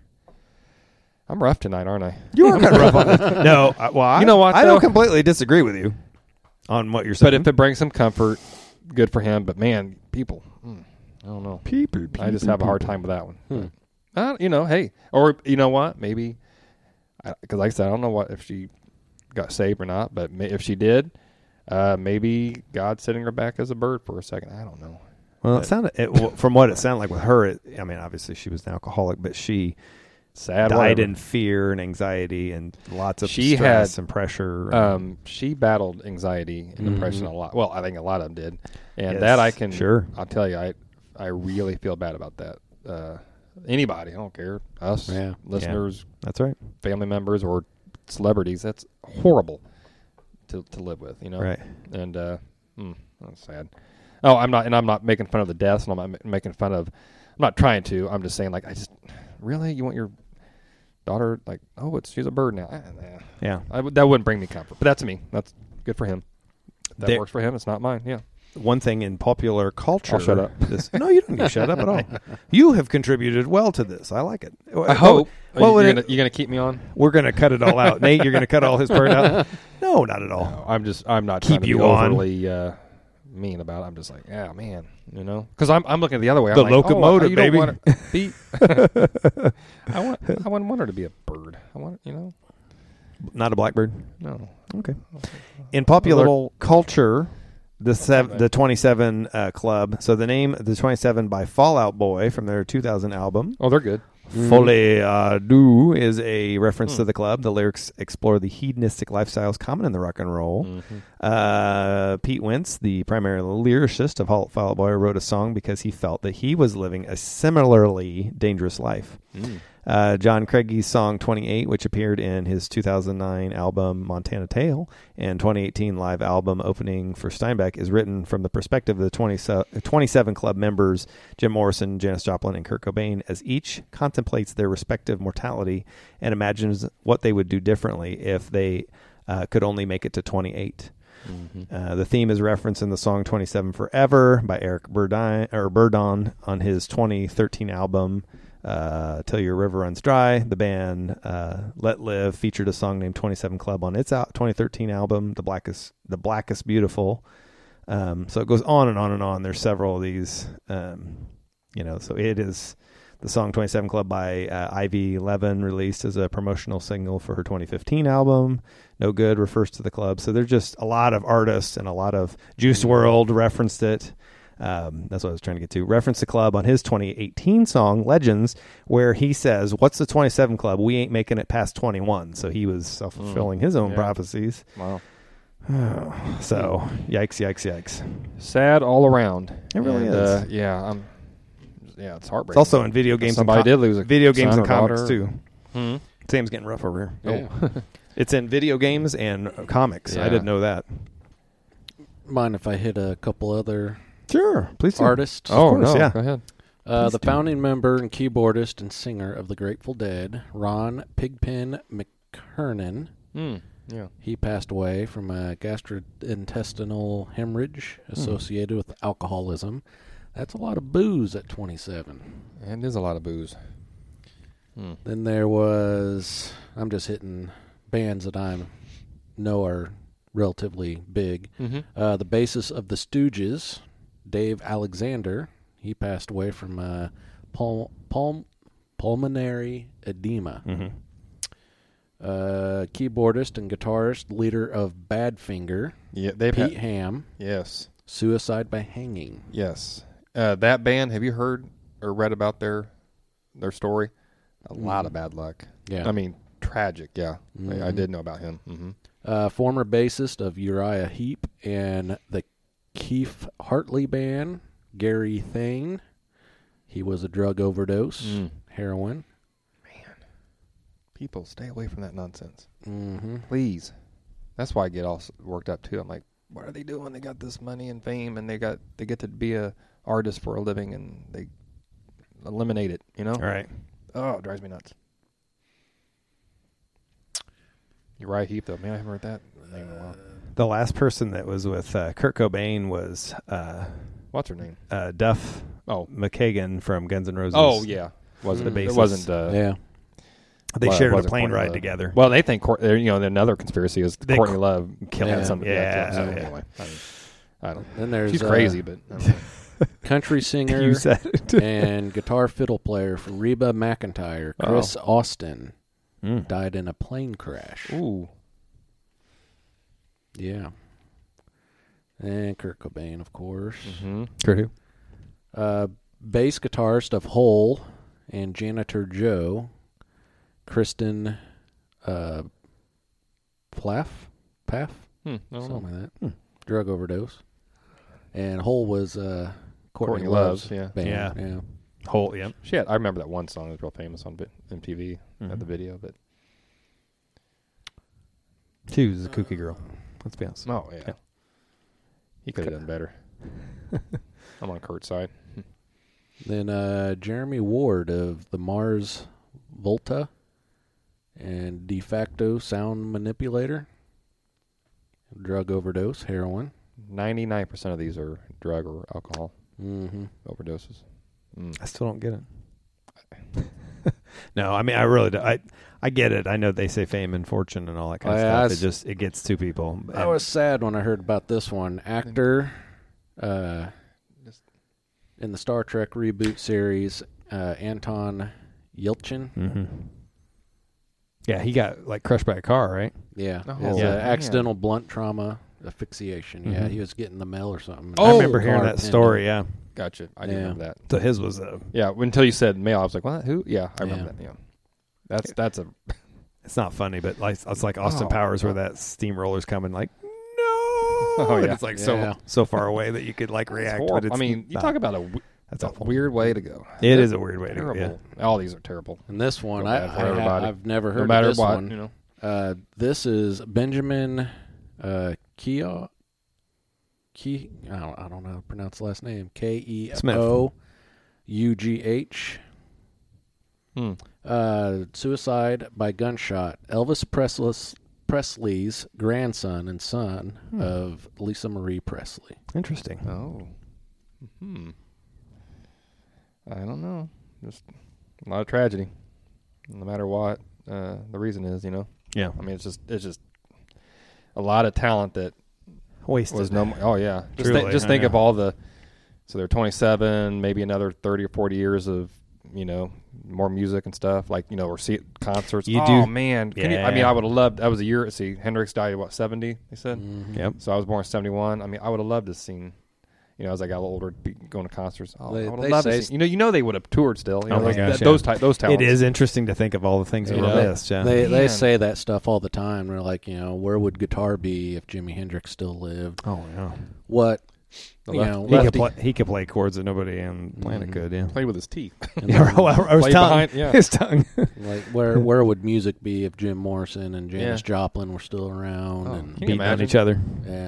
I'm rough tonight, aren't I? You are kind of rough on this. No, I, well, I, You know what, I though? don't completely disagree with you on what you're saying. But if it brings some comfort, good for him. But man, people, mm, I don't know. people, I just have a hard time with that one. Hmm. Uh, you know, hey, or you know what? Maybe because, like I said, I don't know what if she got saved or not. But may, if she did, uh, maybe God's sending her back as a bird for a second. I don't know. Well, it sounded it, well, from what it sounded like with her. It, I mean, obviously she was an alcoholic, but she Sad. died whatever. in fear and anxiety and lots of She stress had, and pressure. Um, she battled anxiety and Mhm. depression a lot. Well, I think a lot of them did, and Yes, that I can. sure. I'll tell you, I I really feel bad about that. Uh, anybody, I don't care, us, Yeah. listeners, That's right. family members, or celebrities. That's horrible to to live with, you know. Right. And uh, mm, that's sad. Oh, I'm not, and I'm not making fun of the deaths, and I'm not ma- making fun of. I'm not trying to. I'm just saying, like, I just really, you want your daughter, like, oh, it's she's a bird now. Ah, nah. Yeah. I would, that wouldn't bring me comfort, but that's me. That's good for him. If that There- works for him. It's not mine. Yeah. One thing in popular culture. I'll shut up. This, no, you don't need to shut up at all. You have contributed well to this. I like it. I hope. What Are you, would you're it- gonna, you gonna keep me on? We're going to cut it all out. Nate, you're going to cut all his part out? No, not at all. No, I'm just. I'm not Keep trying to you be on. overly uh, mean about it. I'm just like, yeah, man, you know, because I'm I'm looking the other way. I'm The like, locomotive, oh, you don't baby. want her- be, I want. I wouldn't want her to be a bird. I want. You know. Not a blackbird. No. Okay. In popular Little- culture, the sev- Okay. the twenty-seven uh, Club. So the name the twenty-seven by Fall Out Boy from their two thousand album. Oh, they're good. Folie à deux is a reference Hmm. to the club. The lyrics explore the hedonistic lifestyles common in the rock and roll. Mhm. Uh, Pete Wentz, the primary lyricist of Fall Fall Out Boy, wrote a song because he felt that he was living a similarly dangerous life. Mm. Uh, John Craigie's song twenty-eight, which appeared in his two thousand nine album Montana Tale and twenty eighteen live album opening for Steinbeck, is written from the perspective of the twenty, twenty-seven Club members, Jim Morrison, Janis Joplin, and Kurt Cobain, as each contemplates their respective mortality and imagines what they would do differently if they uh, could only make it to twenty-eight. Mm-hmm. Uh, the theme is referenced in the song twenty-seven Forever by Eric Burdine, or Burdon on his twenty thirteen album uh, Till Your River Runs Dry. The band uh, Let Live featured a song named twenty-seven Club on its out twenty thirteen album, The Blackest, The Blackest Beautiful. Um, so it goes on and on and on. There's several of these, um, you know, so it is the song twenty-seven Club by uh, Ivy Levin, released as a promotional single for her twenty fifteen album. No Good refers to the club. So there's just a lot of artists, and a lot of Juice world referenced it. Um, that's what I was trying to get to. Reference the club on his twenty eighteen song, Legends, where he says, what's the twenty-seven Club? We ain't making it past twenty-one. So he was self-fulfilling mm. his own yeah. prophecies. Wow. So, yikes, yikes, yikes. Sad all around. It really and, is. Uh, yeah, I'm, yeah, it's heartbreaking. It's also in video games. Somebody and com- did lose a video games and comics, daughter. too. Hmm? Sam's getting rough over here. Yeah. Oh. It's in video games and comics. Yeah. I didn't know that. Mind if I hit a couple other Sure, please do. artists? Oh, course, no, yeah. go ahead. Uh, the do. founding member and keyboardist and singer of the Grateful Dead, Ron Pigpen McKernan. Mm, yeah. He passed away from a gastrointestinal hemorrhage associated mm. with alcoholism. That's a lot of booze at twenty-seven. And it is a lot of booze. Hmm. Then there was, I'm just hitting bands that I know are relatively big. Mm-hmm. Uh, the bassist of the Stooges, Dave Alexander, he passed away from uh, pul- pul- pulmonary edema. Mm-hmm. Uh, keyboardist and guitarist, leader of Badfinger, Yeah, they've Pete had, Ham, yes, suicide by hanging. yes. Uh, that band, have you heard or read about their their story? A mm. lot of bad luck. Yeah, I mean, tragic. Yeah, mm-hmm. I, I did know about him. Mm-hmm. Uh, former bassist of Uriah Heep and the Keith Hartley Band, Gary Thane. He was a drug overdose, mm. heroin. Man, people stay away from that nonsense. Mm-hmm. Please. That's why I get all worked up too. I'm like, what are they doing? They got this money and fame, and they got they get to be a artist for a living, and they eliminate it. You know? All right. Oh, it drives me nuts. Uriah Heep, though, man, I haven't heard that name in a while. The last person that was with uh, Kurt Cobain was uh, What's her name? uh, Duff Oh, McKagan from Guns N' Roses. oh yeah, wasn't The it bassist. wasn't? Uh, Yeah. They well, shared a wasn't plane Courtney ride Love. together. Well, they think Cour- you know another conspiracy is They Courtney co- Love killed had him. something to do with Yeah, that, so yeah. anyway, I, mean, I don't. Then there's She's uh, crazy, but I don't know. country singer You said it. and guitar fiddle player for Reba McEntire, Chris Austin, Mm. died in a plane crash. Ooh, Yeah. And Kurt Cobain, of course. mm-hmm. Kurt who? Uh, bass guitarist of Hole and janitor Joe, Kristen uh, Plaff, Paff, Hmm, I don't something know. like that. Hmm. Drug overdose. And Hole was uh, Courtney, Courtney Love's Love's, yeah. band. Yeah. yeah. Whole, yeah. She had, I remember that one song that was real famous on M T V Mhm. at the video, but She was a kooky girl. Let's be honest. oh yeah, Yeah. he could have done better. I'm on Kurt's side. Then uh, Jeremy Ward of the Mars Volta and De Facto Sound Manipulator. Drug overdose, heroin. Ninety-nine percent of these are drug or alcohol Mm-hmm. overdoses. Mm. I still don't get it. No, I mean, I really do. I, I get it. I know they say fame and fortune and all that kind of Oh, yeah, stuff. that's- It just, it gets to people. I And- was sad when I heard about this one. Actor uh, Just- in the Star Trek reboot series, uh, Anton Yelchin. Mhm. Yeah, he got like crushed by a car, right? Yeah. Oh, It's, yeah. uh, accidental blunt trauma asphyxiation. Yeah, Mhm. he was getting the mail or something. Oh, I remember hearing Car that pinned story. him. Yeah. Gotcha. I didn't Yeah. remember that. So his was a. Yeah, until you said male, I was like, "What? Who?" Yeah, I remember Yeah. that. Yeah, that's that's a It's not funny, but like it's like Austin Oh. Powers, where that steamroller's coming, like no. Oh, And yeah. it's like Yeah. so so far away that you could like it's react. But horrible. it's I mean, you not. talk about a w- That's a awful. weird way to go. It is a weird way terrible. to go. Yeah. All these are terrible. And this one, Feel I, bad for I ha- everybody. I've never heard No matter of this what, one. you know. Uh, this is Benjamin uh, Keo. Key, I don't, I don't know how to pronounce the last name. K E O U G H. Hmm. Uh, suicide by gunshot. Elvis Presley's, Presley's grandson and son Hmm. of Lisa Marie Presley. Interesting. Oh. Hmm. I don't know. Just a lot of tragedy. No matter what uh, the reason is, you know. Yeah. I mean, it's just it's just a lot of talent that Wasted. was no. Oh yeah. Just Truly, think, just I think know. of all the. So they're twenty-seven, maybe another thirty or forty years of you know more music and stuff like you know or see concerts. You oh do- man, Can you, I Yeah. mean, I would have loved. That was a year. See, Hendrix died at what seventy? They said. Mhm. Yep. So I was born in seventy-one. I mean, I would have loved to seen, you know, as I got a little older, be going to concerts. Oh, They- I would they have loved to say- see. You know, you know, they would have toured still. You know, Oh my like gosh, that, yeah. those type, those talents. It is interesting to think of all the things that You were know? missed. Yeah. They they Man. say that stuff all the time. They're like, you know, where would guitar be if Jimi Hendrix still lived? oh yeah. What The you left- know, He could lefty- play. He could play chords that nobody on the planet Mhm. could. Yeah. Played with his teeth. and Yeah, then, well, or his Play tongue. behind- yeah. His tongue. like where where would music be if Jim Morrison and Janis Yeah. Joplin were still around? Oh, and can you Beating on imagine? each other.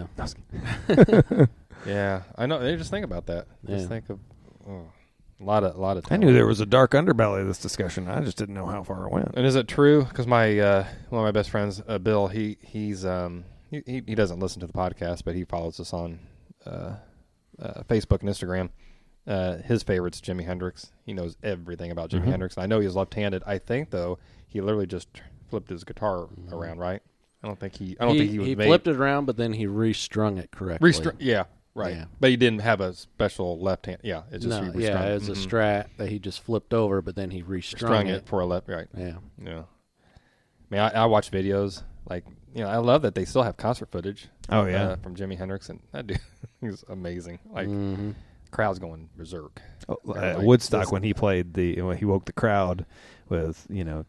yeah, Yeah, I know. They just think about that. Yeah. Just think of oh, a lot of a lot of. I Talent. knew there was a dark underbelly of this discussion. I just didn't know how far it went. And is it true? Because my uh, one of my best friends, uh, Bill, he he's um he, he he doesn't listen to the podcast, but he follows us on uh, uh, Facebook and Instagram. Uh, his favorite's Jimi Hendrix. He knows everything about Jimi Mhm. Hendrix. And I know he's left-handed. I think though he literally just flipped his guitar Mhm. around. Right? I don't think he. I don't he, think he was he made. flipped it around, but then he restrung it correctly. Restr- yeah, right. Yeah. But he didn't have a special left hand. Yeah, it just no, he restrung yeah, it. it was a Mhm. Strat that he just flipped over, but then he restrung Strung it. it for a left. Right. Yeah, Yeah. I mean, I, I watch videos like you know I love that they still have concert footage. Oh yeah. uh, from Jimi Hendrix, and that dude he's amazing. Like Mhm. crowd's going berserk. Oh, uh, like, Woodstock this- when he played the when he woke the crowd with you know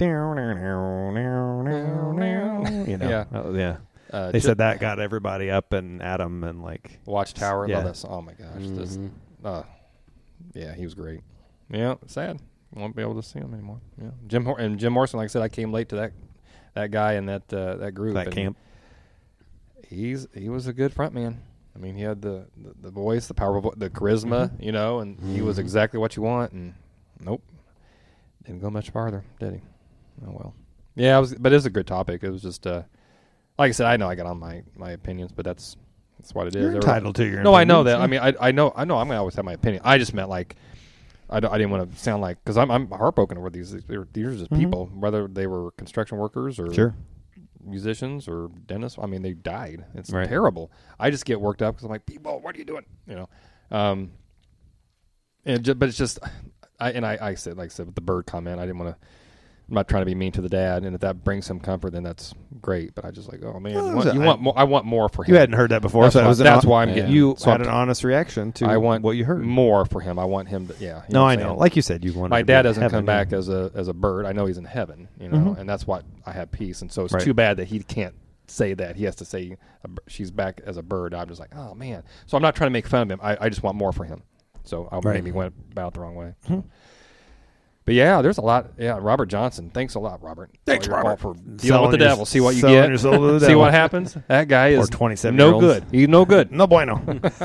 you know Yeah. oh, yeah Uh, they Ju- said that got everybody up and at him and like Watchtower. Yeah. Love that song. Oh my gosh, this, Mhm. uh, yeah, he was great. Yeah, sad. Won't be able to see him anymore. Yeah, Jim Hor- and Jim Morrison. Like I said, I came late to that that guy and that uh, that group. that and camp. He's he was a good front man. I mean, he had the, the, the voice, the power, vo- the charisma, Mm-hmm. you know, and he was Mhm. exactly what you want. And nope, didn't go much farther, did he? Oh well. Yeah, it was, but it's a good topic. It was just, uh, like I said, I know I got on my, my opinions, but that's that's what it is. You're Everybody- entitled to your No, I know opinions, that. I mean, I I know I know I'm gonna always have my opinion. I just meant like. I, don't- I didn't want to sound like because I'm I'm heartbroken over these. These are these are just Mhm. people, whether they were construction workers or sure musicians or dentists. I mean, they died. It's Right. terrible. I just get worked up because I'm like, people, what are you doing? You know, um, and ju- but it's just, I and I, I said, like I said, with the bird comment, I didn't want to. I'm not trying to be mean to the dad, and if that brings him comfort, then that's great. But I just like, oh man, Well, you it want, was a- you want more. I want more for him. you hadn't heard that before That's, so why, it was an that's hon- why I'm Yeah. getting. you so had I'm an t- honest reaction to I want what you heard. more for him. I want him to, yeah. you No, what I I'm know. saying? Like you said, you wanted My to be dad in doesn't heaven, come yeah. back as a as a bird. I know he's in heaven, you know, Mhm. and that's why I have peace. And so it's Right. too bad that he can't say that. He has to say a, bir- she's back as a bird. I'm just like, oh man. So I'm not trying to make fun of him. I, I just want more for him. So I Right. maybe went about the wrong way. Hmm. But yeah, there's a lot. Yeah, Robert Johnson. Thanks a lot, Robert. Thanks, It's all your Robert. fault, for dealing Selling with the your- devil. See what you selling get. your soul to the See devil. what happens. That guy Or is twenty-seven no year olds. good. He's no good. No bueno.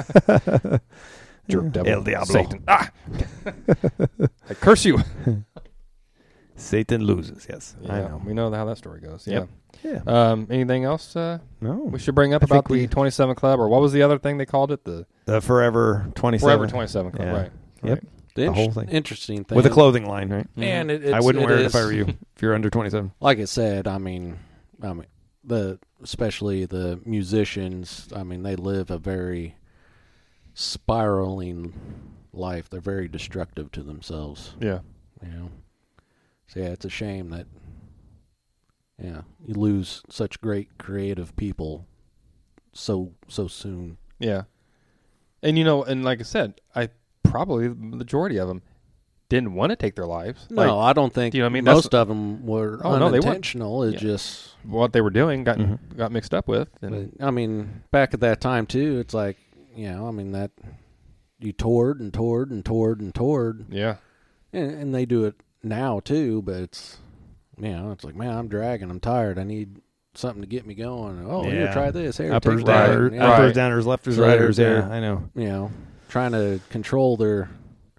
Jerk devil. El Diablo. Satan. Ah! I curse you. Satan loses. Yes, I Yeah, know. we know how that story goes. Yeah. Yep. Yeah. Um, anything else uh, No. we should bring up I about think we- the twenty-seven Club, or what was the other thing they called it? The The Forever twenty-seven. Forever twenty-seven Club, Yeah. right? Yep. Right. The, The inter- whole thing. interesting thing With a clothing line, right? and it, it's, I wouldn't wear it if is- I were you. If you're under twenty-seven. Like I said, I mean, I mean, the especially the musicians. I mean, they live a very spiraling life. They're very destructive to themselves. Yeah. You know. So yeah, it's a shame that yeah you lose such great creative people so so soon. Yeah. And you know, and like I said, I probably the majority of them didn't want to take their lives. No, I don't think you know what I mean? most That's- of them were Oh, no, they weren't. unintentional. It Yeah. just, Like, what they were doing got Mhm. got mixed up with. And but, I mean, back at that time too, it's like, you know, I mean that you toured and toured and toured and toured. Yeah. And, and they do it now too, but it's, you know, it's like, man, I'm dragging, I'm tired, I need something to get me going. Oh, Yeah. here, try this. Here, Uppers, take that. downers, Yeah. uppers, downers, lefters, So righters. they're- Yeah, I know. You know, trying to control their,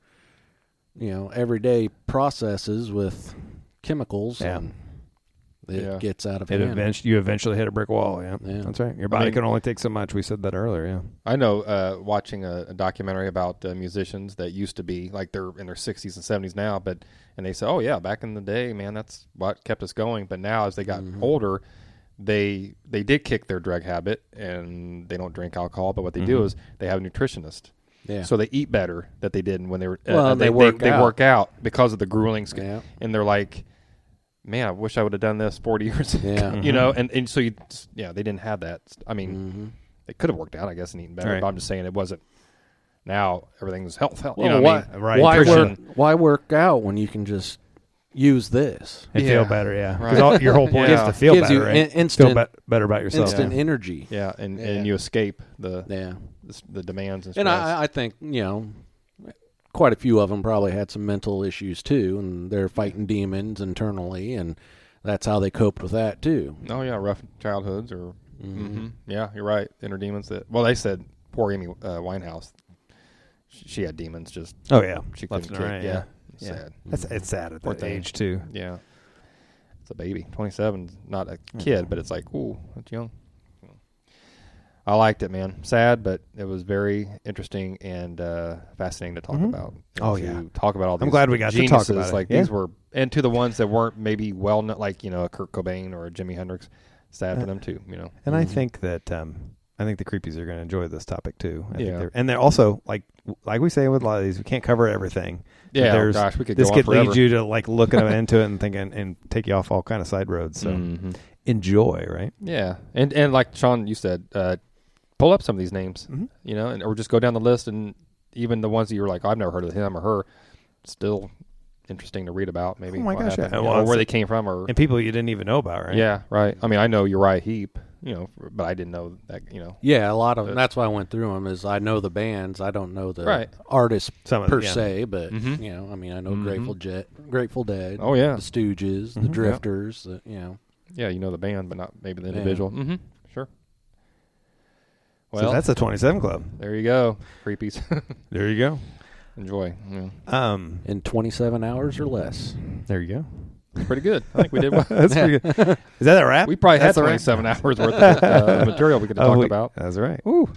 you know, everyday processes with chemicals. Yeah. And it Yeah. gets out of It hand. eventually, you eventually hit a brick wall. Yeah, Yeah. that's right. Your body mean- can only take so much. We said that earlier. Yeah. I know, uh, watching a, a documentary about uh, musicians that used to be like they're in their sixties and seventies now, but and they say, oh yeah, back in the day, man, that's what kept us going. But now, as they got Mhm. older, they they did kick their drug habit and they don't drink alcohol. But what they Mhm. do is they have a nutritionist, Yeah. so they eat better that they did when they were. Well, uh, and they they, work they, out. work out because of the grueling, sk- Yeah. and they're like, man, I wish I would have done this forty years ago. Yeah. you know, and, and so you, yeah, they didn't have that. I mean. Mhm. It could have worked out, I guess, and eaten better. Right. But I'm just saying it wasn't. Now everything's health, health. Well, you know why, what I mean? Right. why, Nutrition. work, why work out when you can just use this? And Yeah. feel better. Yeah. Right. Because your whole point Yeah. is to feel Gives better. you right? in- instant, feel be- better about yourself. instant Yeah. energy. Yeah, and, Yeah. and you escape the, Yeah. the the demands and stress. And I, I think, you know, quite a few of them probably had some mental issues too, and they're fighting demons internally, and that's how they coped with that too. oh yeah, rough childhoods or Mhm. hmm yeah, you're right. Inner demons that. Well, they said poor Amy uh, Winehouse. She, she had demons. Just Oh yeah. she Left couldn't and kick. right. Yeah, Yeah. It's Yeah. sad. That's it's sad at Poor that thing. age too. Yeah, it's a baby. twenty-seven, not a kid, but it's like, ooh, that's young. I liked it, man. Sad, but it was very interesting and uh, fascinating to talk Mhm. about. and Oh, to yeah. talk about all. These I'm glad we got to talk geniuses. about it. Like Yeah. these were, and to the ones that weren't maybe well known, like you know, a Kurt Cobain or a Jimi Hendrix. Sad for Uh, them too, you know. And I Mhm. think that um, I think the creepies are going to enjoy this topic too. I think Yeah. they're, and they're also like like we say with a lot of these, we can't cover everything. Yeah, oh there's- gosh, we could This go on could forever. lead you to like looking into it and thinking and take you off all kind of side roads. So Mhm. enjoy, right? Yeah, and and like Sean, you said, uh, pull up some of these names, Mhm. you know, and or just go down the list, and even the ones that you were like, oh, I've never heard of him or her, still interesting to read about. Maybe Oh my what gosh, happened, yeah. you Well, know, or it's- where they came from, or And people you didn't even know about, right? yeah, right. I mean, I know Uriah Heep, you know, but I didn't know that, you know. Yeah, a lot of them. Uh, That's why I went through them. Is I know the bands, I don't know the Right. artists Some of per them, yeah. se, but Mhm. you know, I mean, I know Mhm. Grateful Jet, Grateful Dead, Oh yeah, the Stooges, the Mhm. Drifters. The, you know, yeah, you know the band, but not maybe the Yeah. individual. Mm-hmm. Sure. So Well, that's a twenty-seven club. there you go, creepies. There you go. Enjoy. Yeah. Um, in twenty-seven hours or less. there you go. Pretty good. I think we did well. That's pretty good. Is that a wrap? We probably had That's a wrap? twenty-seven hours worth of uh, material we could have Oh, talked we- about. That's right. Ooh.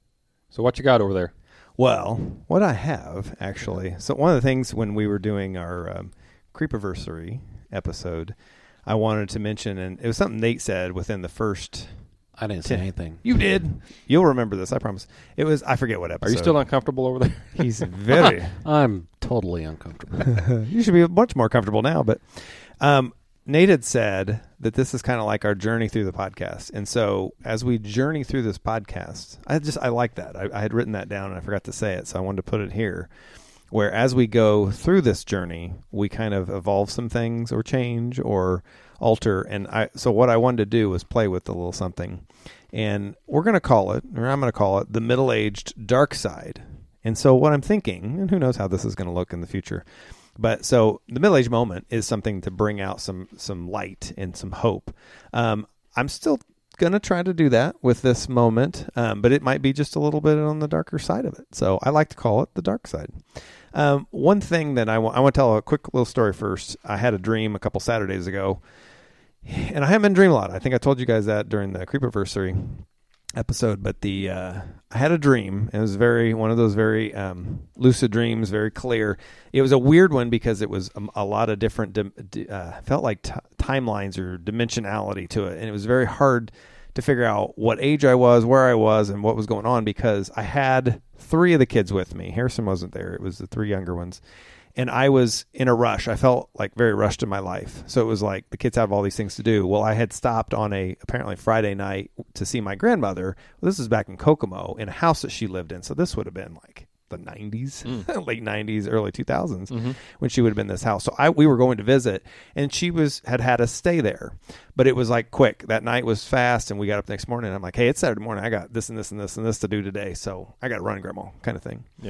So what you got over there? Well, what I have actually. So one of the things when we were doing our um, Creepiversary episode, I wanted to mention, and it was something Nate said within the first. I didn't say Ten- anything. You did. You'll remember this. I promise. It was. I forget what Are episode. you still uncomfortable over there? He's very. I'm totally uncomfortable. You should be much more comfortable now. But um, Nate had said that this is kind of like our journey through the podcast, and so as we journey through this podcast, I just I like that. I, I had written that down and I forgot to say it, so I wanted to put it here. Where as we go through this journey, we kind of evolve some things or change or alter. And I so what I wanted to do was play with a little something, and we're going to call it, or I'm going to call it, the middle-aged dark side. And so what I'm thinking, and who knows how this is going to look in the future, but so the middle-aged moment is something to bring out some some light and some hope. Um, I'm still going to try to do that with this moment, um, but it might be just a little bit on the darker side of it. So I like to call it the dark side. Um, one thing that I want, I want to tell a quick little story first. I had a dream a couple Saturdays ago, and I haven't been dreaming a lot. I think I told you guys that during the Creepiversary episode, but the uh, I had a dream. And it was very one of those very um, lucid dreams, very clear. It was a weird one because it was a, a lot of different, dim, di- uh, felt like t- timelines or dimensionality to it, and it was very hard to figure out what age I was, where I was, and what was going on because I had three of the kids with me. Harrison wasn't there. It was the three younger ones. And I was in a rush. I felt like very rushed in my life. So it was like the kids have all these things to do. Well, I had stopped on a apparently Friday night to see my grandmother. Well, this is back in Kokomo in a house that she lived in. So this would have been like the nineties, mm. late nineties, early two thousands mm-hmm. when she would have been in this house. So I we were going to visit, and she was had had us stay there. But it was like quick. That night was fast, and we got up next morning. And I'm like, hey, it's Saturday morning. I got this and this and this and this to do today. So I got to run, Grandma, kind of thing. Yeah.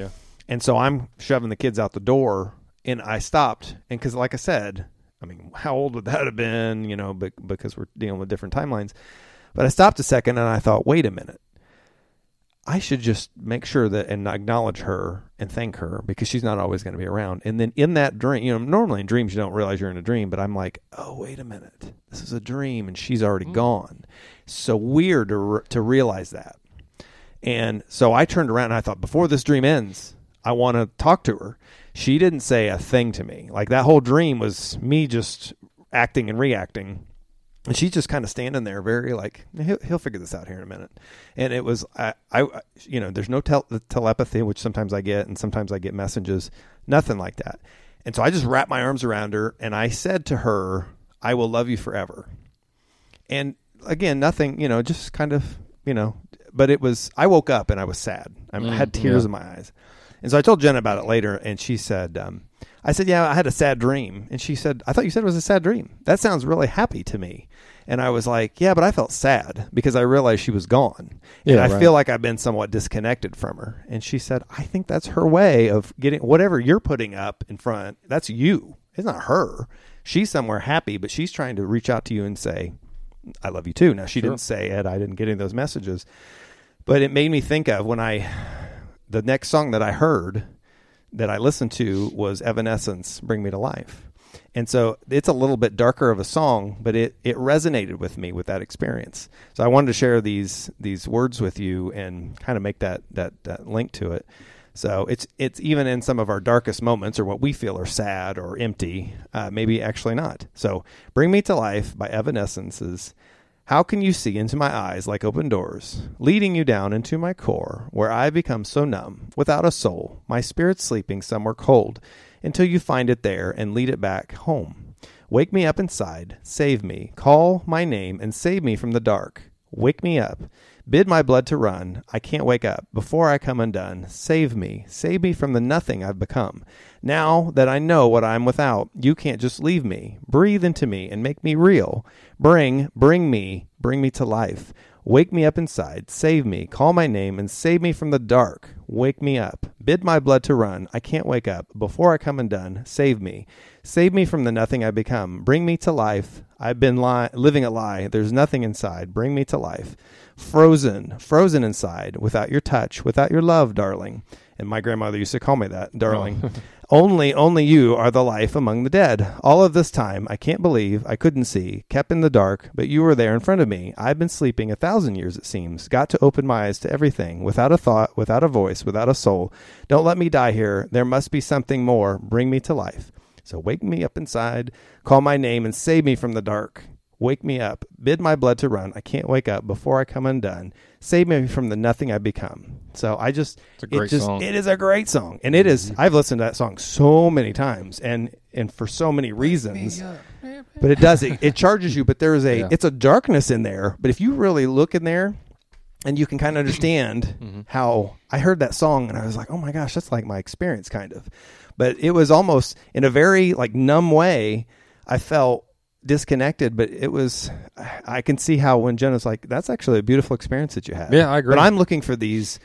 And so I'm shoving the kids out the door, and I stopped. And because, like I said, I mean, how old would that have been, you know, because we're dealing with different timelines. But I stopped a second, and I thought, wait a minute. I should just make sure that and acknowledge her and thank her because she's not always going to be around. And then in that dream, you know, normally in dreams you don't realize you're in a dream, but I'm like, oh, wait a minute. This is a dream, and she's already mm. gone. So weird to re- to realize that. And so I turned around, and I thought, before this dream ends, I want to talk to her. She didn't say a thing to me. Like, that whole dream was me just acting and reacting. And she's just kind of standing there very like, he'll, he'll figure this out here in a minute. And it was, I, I you know, there's no tel- telepathy, which sometimes I get, and sometimes I get messages, nothing like that. And so I just wrapped my arms around her, and I said to her, I will love you forever. And again, nothing, you know, just kind of, you know, but it was, I woke up and I was sad. I, mean, mm, I had tears yeah. in my eyes. And so I told Jenna about it later, and she said, um, I said, yeah, I had a sad dream. And she said, I thought you said it was a sad dream. That sounds really happy to me. And I was like, yeah, but I felt sad because I realized she was gone. And yeah, I right. feel like I've been somewhat disconnected from her. And she said, I think that's her way of getting whatever you're putting up in front. That's you. It's not her. She's somewhere happy, but she's trying to reach out to you and say, I love you too. Now, she sure. didn't say it. I didn't get any of those messages. But it made me think of when I, the next song that I heard that I listened to was Evanescence, Bring Me to Life. And so it's a little bit darker of a song, but it, it resonated with me with that experience. So I wanted to share these these words with you and kind of make that that, that link to it. So it's it's even in some of our darkest moments, or what we feel are sad or empty, uh, maybe actually not. So Bring Me to Life by Evanescence is, how can you see into my eyes like open doors, leading you down into my core, where I become so numb, without a soul, my spirit sleeping somewhere cold, until you find it there and lead it back home. Wake me up inside, save me, call my name and save me from the dark. Wake me up, bid my blood to run, I can't wake up, before I come undone. Save me, save me from the nothing I've become. Now that I know what I'm without, you can't just leave me. Breathe into me and make me real. Bring, bring me, bring me to life. Wake me up inside, save me, call my name, and save me from the dark. Wake me up, bid my blood to run, I can't wake up, before I come undone. Save me, save me from the nothing I become. Bring me to life, I've been li- living a lie, there's nothing inside. Bring me to life. Frozen, frozen inside, without your touch, without your love, darling. And my grandmother used to call me that, darling. Oh. Only, only you are the life among the dead. All of this time, I can't believe I couldn't see, kept in the dark, but you were there in front of me. I've been sleeping a thousand years, it seems. Got to open my eyes to everything, without a thought, without a voice, without a soul. Don't let me die here. There must be something more. Bring me to life. So wake me up inside, call my name, and save me from the dark. Wake me up, bid my blood to run. I can't wake up before I come undone. Save me from the nothing I become. So I just, it's a great it just, song. It is a great song, and it is. I've listened to that song so many times, and and for so many reasons. But it does. It, it charges you. But there is a. Yeah. It's a darkness in there. But if you really look in there, and you can kind of understand mm-hmm. how I heard that song, and I was like, oh my gosh, that's like my experience, kind of. But it was almost in a very like numb way. I felt disconnected, but it was, I can see how when Jenna's like, that's actually a beautiful experience that you had. Yeah, I agree. But I'm looking for these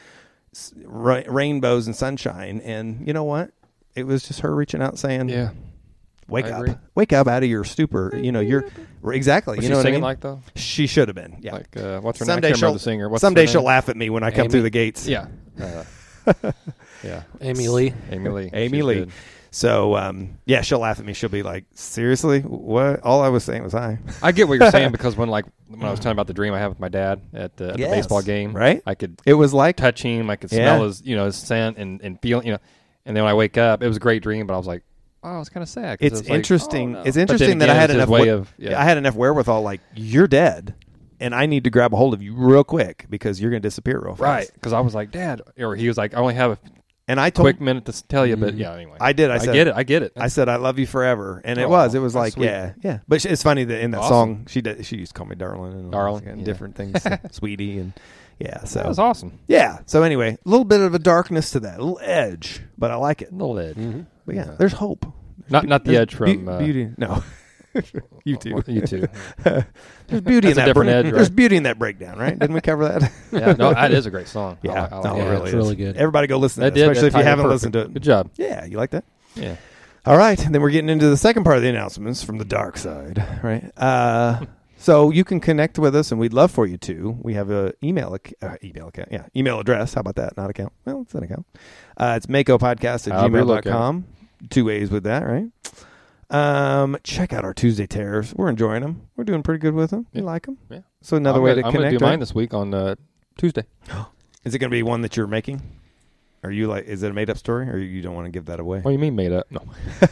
ra- rainbows and sunshine, and you know what? It was just her reaching out saying, yeah, wake I up, agree. wake up out of your stupor. You know, you're exactly. Was you she know what I singing mean? like though? She should have been. Yeah. Like uh, what's her someday name? I can't she'll, remember the singer. What's someday her she'll name? laugh at me when I come Amy? through the gates. Yeah. Uh, yeah. Amy Lee. Amy Lee. Amy She's Lee. good. So, um, yeah, she'll laugh at me. She'll be like, seriously? What? All I was saying was hi. I get what you're saying because when like when I was telling about the dream I had with my dad at, the, at Yes. the baseball game, Right? I could It was like, touch him, I could Yeah. smell his, you know, his scent and, and feel, you know, and then when I wake up, it was a great dream, but I was like, oh, it's kind of sad. 'cause it's it was like, interesting. oh, no. It's But then interesting that I again, had it's his enough way wa- of, yeah. I had enough wherewithal. Like, you're dead, and I need to grab a hold of you real quick because you're going to disappear real fast. right? Because I was like, Dad, or he was like, I only have a And I told, quick minute to s- tell you, but yeah, anyway, I did. I, I said, get it. I get it. I said, I love you forever, and it Oh, was. It was that's like, sweet. yeah, yeah. But it's funny that in that Awesome. song, she did, she used to call me darling and, all Darling, this- and yeah. different things, sweetie, and yeah. So that was awesome. yeah. So anyway, a little bit of a darkness to that, a little edge, but I like it. A little edge. Mm-hmm. But yeah, there's hope. Not not the There's edge from be- uh, beauty. No, You too. Well, you too. There's beauty in That's a that. different break- edge, right? There's beauty in that breakdown, right? Didn't we cover that? Yeah, no, that is a great song. I Yeah, like- I like no, it. it Yeah, really it's is. really good. Everybody go listen to That that, did. especially if that you tied in haven't perfect. listened to it. Good job. Yeah, you like that? Yeah. All right, then we're getting into the second part of the announcements from the dark side, right? Uh, so you can connect with us, and we'd love for you to. We have a email ac- uh, email account, yeah, email address. How about that? Not account. Well, it's an account. Uh, it's makopodcast at However you gmail look dot at com. Two ways with that, right? Um, check out our Tuesday tears. We're enjoying them. We're doing pretty good with them. You Yeah. like them? Yeah. So another I'm way gonna, to I'm connect. gonna do right? mine this week on uh, Tuesday. Is it going to be one that you're making? Are you like? Is it a made up story, or you don't want to give that away? What do you mean made up? No,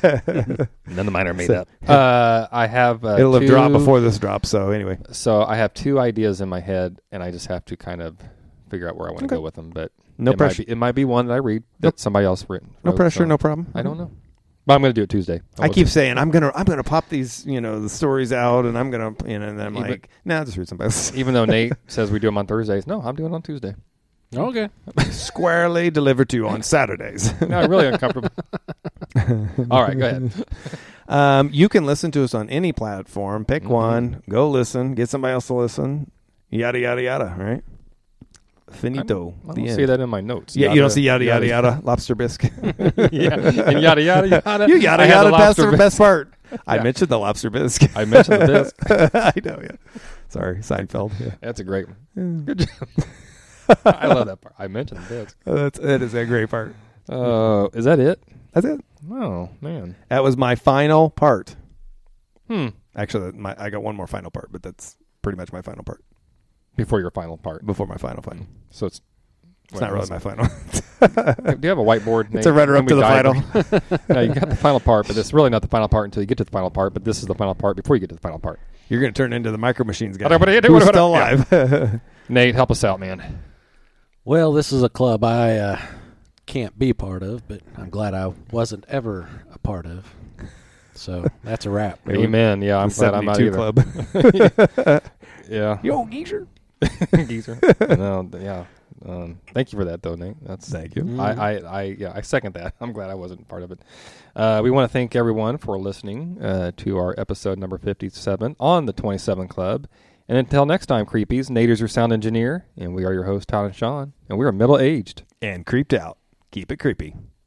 none of mine are made So- up. Uh, I have. Uh, It'll have two, dropped before this drops. So anyway, So I have two ideas in my head, and I just have to kind of figure out where I want to Okay. go with them. But no it pressure. Might be, it might be one that I read that Nope. somebody else written. No wrote, pressure. so No problem. I don't know, but I'm going to do it Tuesday. I will keep do- saying I'm gonna I'm gonna pop these you know the stories out and I'm gonna you know and then I'm Even- like nah just read somebody else. even though Nate says we do them on Thursdays. No, I'm doing it on Tuesday. Okay. Squarely delivered to you on Saturdays. No, really uncomfortable. All right, go ahead. um, you can listen to us on any platform. Pick Mhm. one. Go listen. Get somebody else to listen. Yada yada yada. Right. Finito. I The don't end. see that in my notes. Yeah, you don't see yada yada yada. Lobster bisque. yeah, and yada yada yada. you yada I had yada. the That's the lobster best part. I Yeah. mentioned the lobster bisque. I mentioned the disc. I know. Yeah. Sorry, Seinfeld. Yeah. That's a great one. Good job. I love that part. I mentioned the disc. Oh, that's that is a great part. Uh, is that it? That's it. Oh man. That was my final part. Hmm. Actually, my I got one more final part, but that's pretty much my final part Before your final part. before my final final. So it's. It's not really my final. Do you have a whiteboard? It's a runner up to the final. No, you got the final part, but it's really not the final part until you get to the final part. But this is the final part before you get to the final part. You're going to turn into the Micro Machines guy. What do you do? Who's What do still you do? alive? Nate, help us out, man. Well, this is a club I uh, can't be part of, but I'm glad I wasn't ever a part of. So that's a wrap. Maybe Amen. Yeah, I'm The glad I'm not seventy-two either. Club. Yeah. Yo, geezer. Geezer. No, th- yeah. Um, thank you for that, though, Nate. That's Thank you. Mm. I, I, I, yeah, I second that. I'm glad I wasn't part of it. Uh, we want to thank everyone for listening uh, to our episode number fifty-seven on the twenty-seven Club. And until next time, creepies, Nate is your sound engineer, and we are your hosts, Todd and Sean, and we are middle-aged. And creeped out. Keep it creepy.